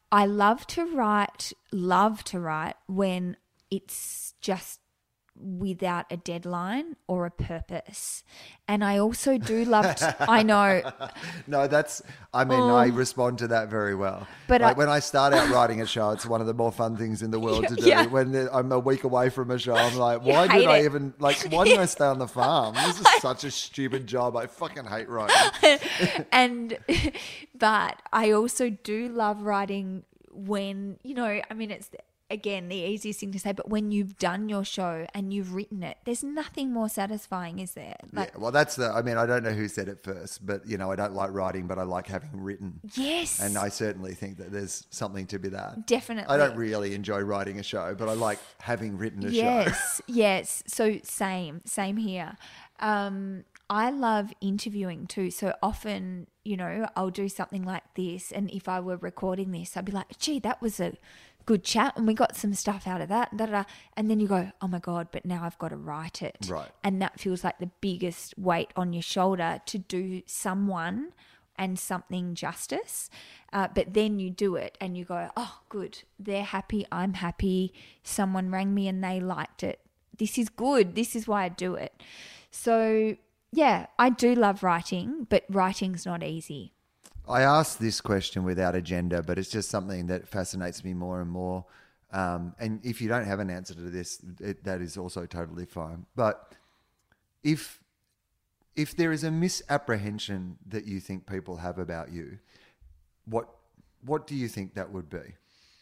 I love to write, love to write when it's just without a deadline or a purpose. And I also do love to, I know. No, that's, I mean, Oh. I respond to that very well. But like I- when I start out writing a show, it's one of the more fun things in the world to do. Yeah. When the- I'm a week away from a show, I'm like, You why hate did I it. even, like, why did I stay on the farm? This is such a stupid job. I fucking hate writing. and but I also do love writing when, you know, I mean, it's again the easiest thing to say, but when you've done your show and you've written it, there's nothing more satisfying, is there? Like, Yeah, well, that's the, I mean, I don't know who said it first, but, you know, I don't like writing, but I like having written. yes, And I certainly think that there's something to be that. definitely. I don't really enjoy writing a show, but I like having written a show. Yes, yes. So same, same here. Um, I love interviewing too. So often, you know, I'll do something like this, and if I were recording this, I'd be like, "Gee, that was a good chat, and we got some stuff out of that." Da, da, da. And then you go, "Oh my god!" But now I've got to write it, Right. And that feels like the biggest weight on your shoulder to do someone and something justice. Uh, but then you do it and you go, "Oh, good. They're happy. I'm happy. Someone rang me and they liked it. This is good. This is why I do it." So, yeah, I do love writing, but writing's not easy. I asked this question without agenda, but it's just something that fascinates me more and more. Um, and if you don't have an answer to this, it, that is also totally fine. But if if there is a misapprehension that you think people have about you, what what do you think that would be?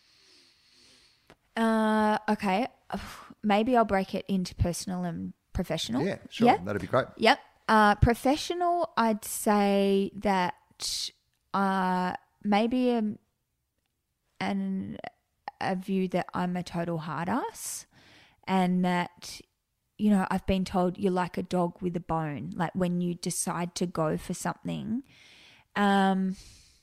Uh, okay, maybe I'll break it into personal and professional. Yeah, sure, Yeah? that'd be great. Yep. Uh, professional, I'd say that uh, maybe a, an, a view that I'm a total hard ass, and that, you know, I've been told you're like a dog with a bone. Like when you decide to go for something, um,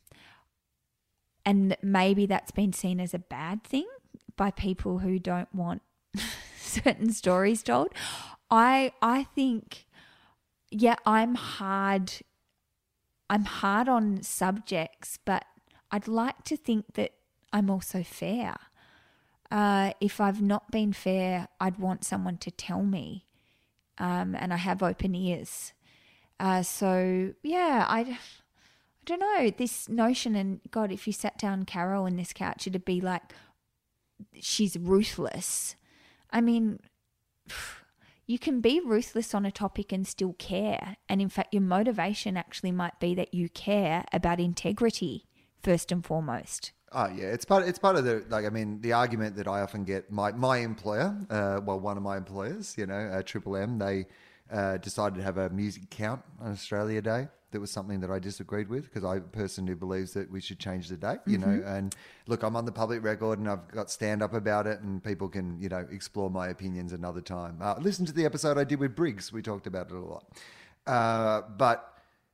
and maybe that's been seen as a bad thing by people who don't want certain stories told. I I think, yeah, I'm hard. I'm hard on subjects, but I'd like to think that I'm also fair. Uh, if I've not been fair, I'd want someone to tell me, um, and I have open ears. Uh, so yeah, I, I don't know, this notion. And God, if you sat down Carol on this couch, it'd be like she's ruthless. I mean, you can be ruthless on a topic and still care. And in fact, your motivation actually might be that you care about integrity first and foremost. Oh yeah, it's part. It's part of the like. I mean, the argument that I often get. My my employer, uh, well, one of my employers, you know, uh, Triple M, they uh, decided to have a music count on Australia Day. That was something that I disagreed with because I'm a person who believes that we should change the date. You Mm-hmm. know, and look, I'm on the public record and I've got stand up about it, and people can you know explore my opinions another time. Uh, listen to the episode I did with Briggs. We talked about it a lot, uh, but.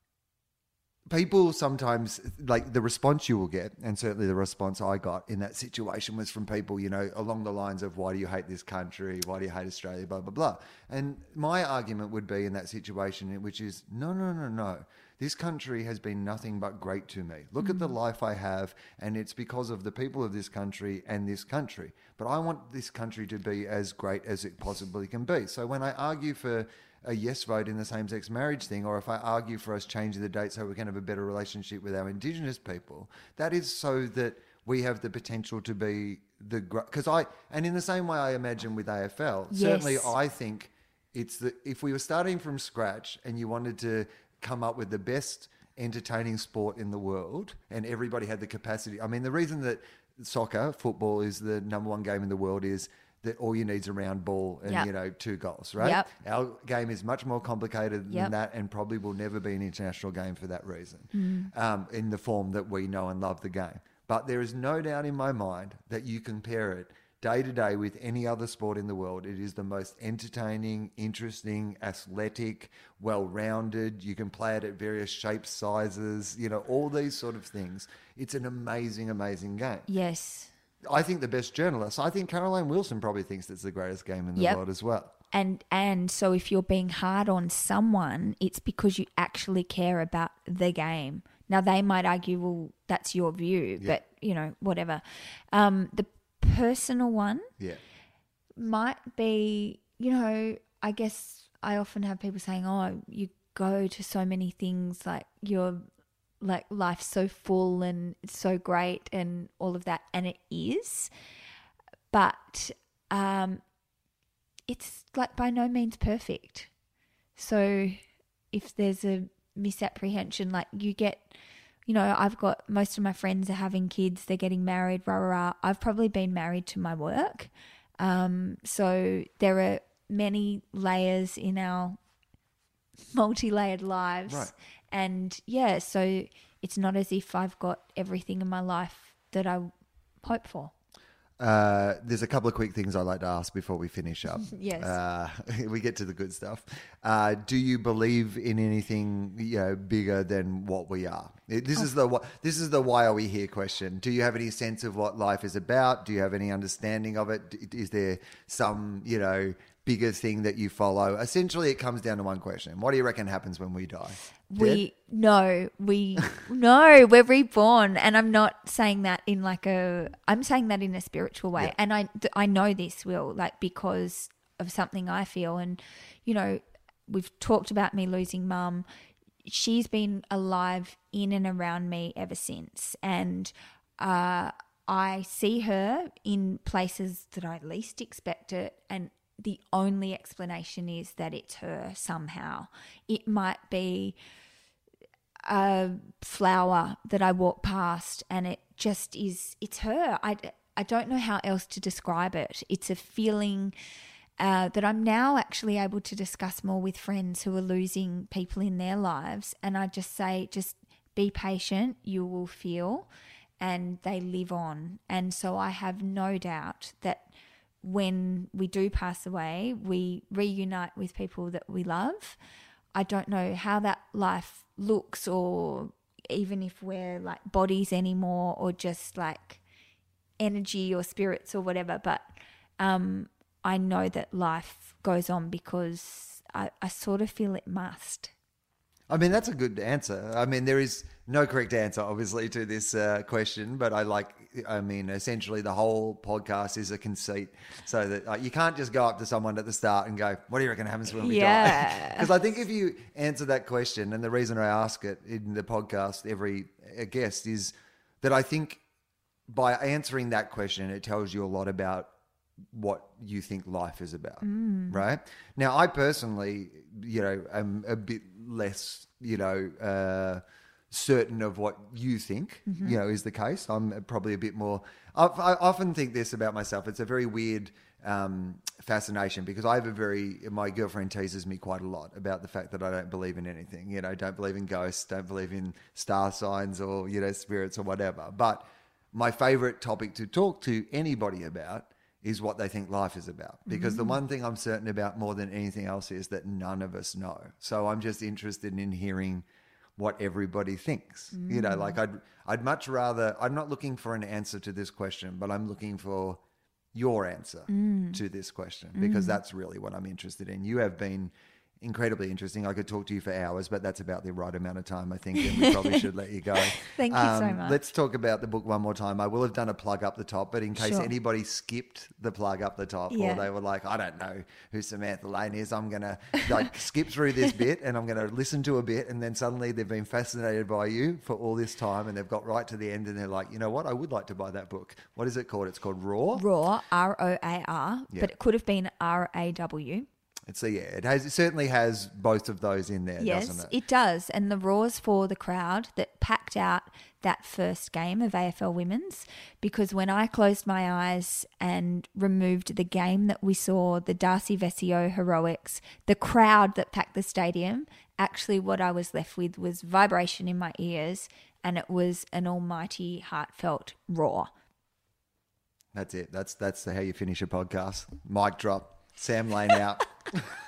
People sometimes, like the response you will get, and certainly the response I got in that situation was from people, you know, along the lines of, why do you hate this country? Why do you hate Australia? Blah, blah, blah. And my argument would be in that situation, which is, no, no, no, no. This country has been nothing but great to me. Look mm. at the life I have, and it's because of the people of this country and this country. But I want this country to be as great as it possibly can be. So when I argue for a yes vote in the same-sex marriage thing, or if I argue for us changing the date so we can have a better relationship with our Indigenous people, that is so that we have the potential to be the... Because I... And in the same way I imagine with A F L, Yes. certainly I think it's that if we were starting from scratch and you wanted to come up with the best entertaining sport in the world and everybody had the capacity... I mean, the reason that soccer, football, is the number one game in the world is... that all you need is a round ball and, yep. you know, two goals, right? Yep. Our game is much more complicated than Yep. that, and probably will never be an international game for that reason, Mm. um, in the form that we know and love the game. But there is no doubt in my mind that you compare it day to day with any other sport in the world. It is the most entertaining, interesting, athletic, well-rounded. You can play it at various shapes, sizes, you know, all these sort of things. It's an amazing, amazing game. Yes. I think the best journalist, I think Caroline Wilson probably thinks it's the greatest game in the Yep. world as well. And and so if you're being hard on someone, it's because you actually care about the game, Now, they might argue, well, that's your view, Yeah. but, you know, whatever. Um, the personal one Yeah. might be, you know, I guess I often have people saying, oh, you go to so many things, like you're like life's so full and it's so great and all of that. And it is, but um, it's like by no means perfect. So if there's a misapprehension, like you get, you know, I've got most of my friends are having kids, they're getting married, rah, rah, rah. I've probably been married to my work. Um, so there are many layers in our multi-layered lives. Right. And yeah, so it's not as if I've got everything in my life that I hope for. Uh, there's a couple of quick things I'd like to ask before we finish up. Yes. Uh, we get to the good stuff. Uh, do you believe in anything, you know, bigger than what we are? This is the this is the why are we here question. Do you have any sense of what life is about? Do you have any understanding of it? Is there some, you know, bigger thing that you follow? Essentially, it comes down to one question. What do you reckon happens when we die? We Dead? no, we no, we're reborn, and I'm not saying that in like a. I'm saying that in a spiritual way, Yeah. and I I know this will like because of something I feel, and you know, we've talked about me losing mum. She's been alive in and around me ever since, and uh, I see her in places that I least expect it, and the only explanation is that it's her somehow. It might be a flower that I walk past and it just is, it's her. I, I don't know how else to describe it. It's a feeling uh, that I'm now actually able to discuss more with friends who are losing people in their lives. And I just say, just be patient, you will feel, and they live on. And so I have no doubt that when we do pass away, we reunite with people that we love. I don't know how that life looks, or even if we're like bodies anymore, or just like energy or spirits or whatever. But um, I know that life goes on because I, I sort of feel it must. I mean, that's a good answer. I mean, there is no correct answer, obviously, to this uh, question, but I like, I mean, essentially the whole podcast is a conceit, so that uh, you can't just go up to someone at the start and go, what do you reckon happens when we Yeah. die? Because I think if you answer that question, and the reason I ask it in the podcast every uh, guest is that I think by answering that question, it tells you a lot about what you think life is about, mm. right? Now, I personally, you know, am a bit less, you know, uh, certain of what you think, mm-hmm. you know, is the case. I'm probably a bit more, I, I often think this about myself. It's a very weird um, fascination because I have a very, my girlfriend teases me quite a lot about the fact that I don't believe in anything, you know, don't believe in ghosts, don't believe in star signs or, you know, spirits or whatever. But my favorite topic to talk to anybody about is what they think life is about. Because mm. the one thing I'm certain about more than anything else is that none of us know. So I'm just interested in hearing what everybody thinks. Mm. You know, like I'd I'd much rather, I'm not looking for an answer to this question, but I'm looking for your answer mm. to this question, because mm. that's really what I'm interested in. You have been incredibly interesting. I could talk to you for hours, but that's about the right amount of time, I think, and we probably should let you go. Thank you um, so much. Let's talk about the book one more time. I will have done a plug up the top, but in case sure. anybody skipped the plug up the top, yeah. or they were like, I don't know who Samantha Lane is, I'm going to like skip through this bit and I'm going to listen to a bit, and then suddenly they've been fascinated by you for all this time and they've got right to the end and they're like, you know what, I would like to buy that book. What is it called? It's called Raw? Raw, R O A R, yeah. but it could have been R A W. So yeah, it has. It certainly has both of those in there, yes, doesn't it? It does. And the Raw's for the crowd that packed out that first game of A F L Women's, because when I closed my eyes and removed the game that we saw, the Darcy Vesio heroics, the crowd that packed the stadium, actually what I was left with was vibration in my ears, and it was an almighty, heartfelt roar. That's it. That's that's how you finish a podcast. Mic drop. Sam Lane out.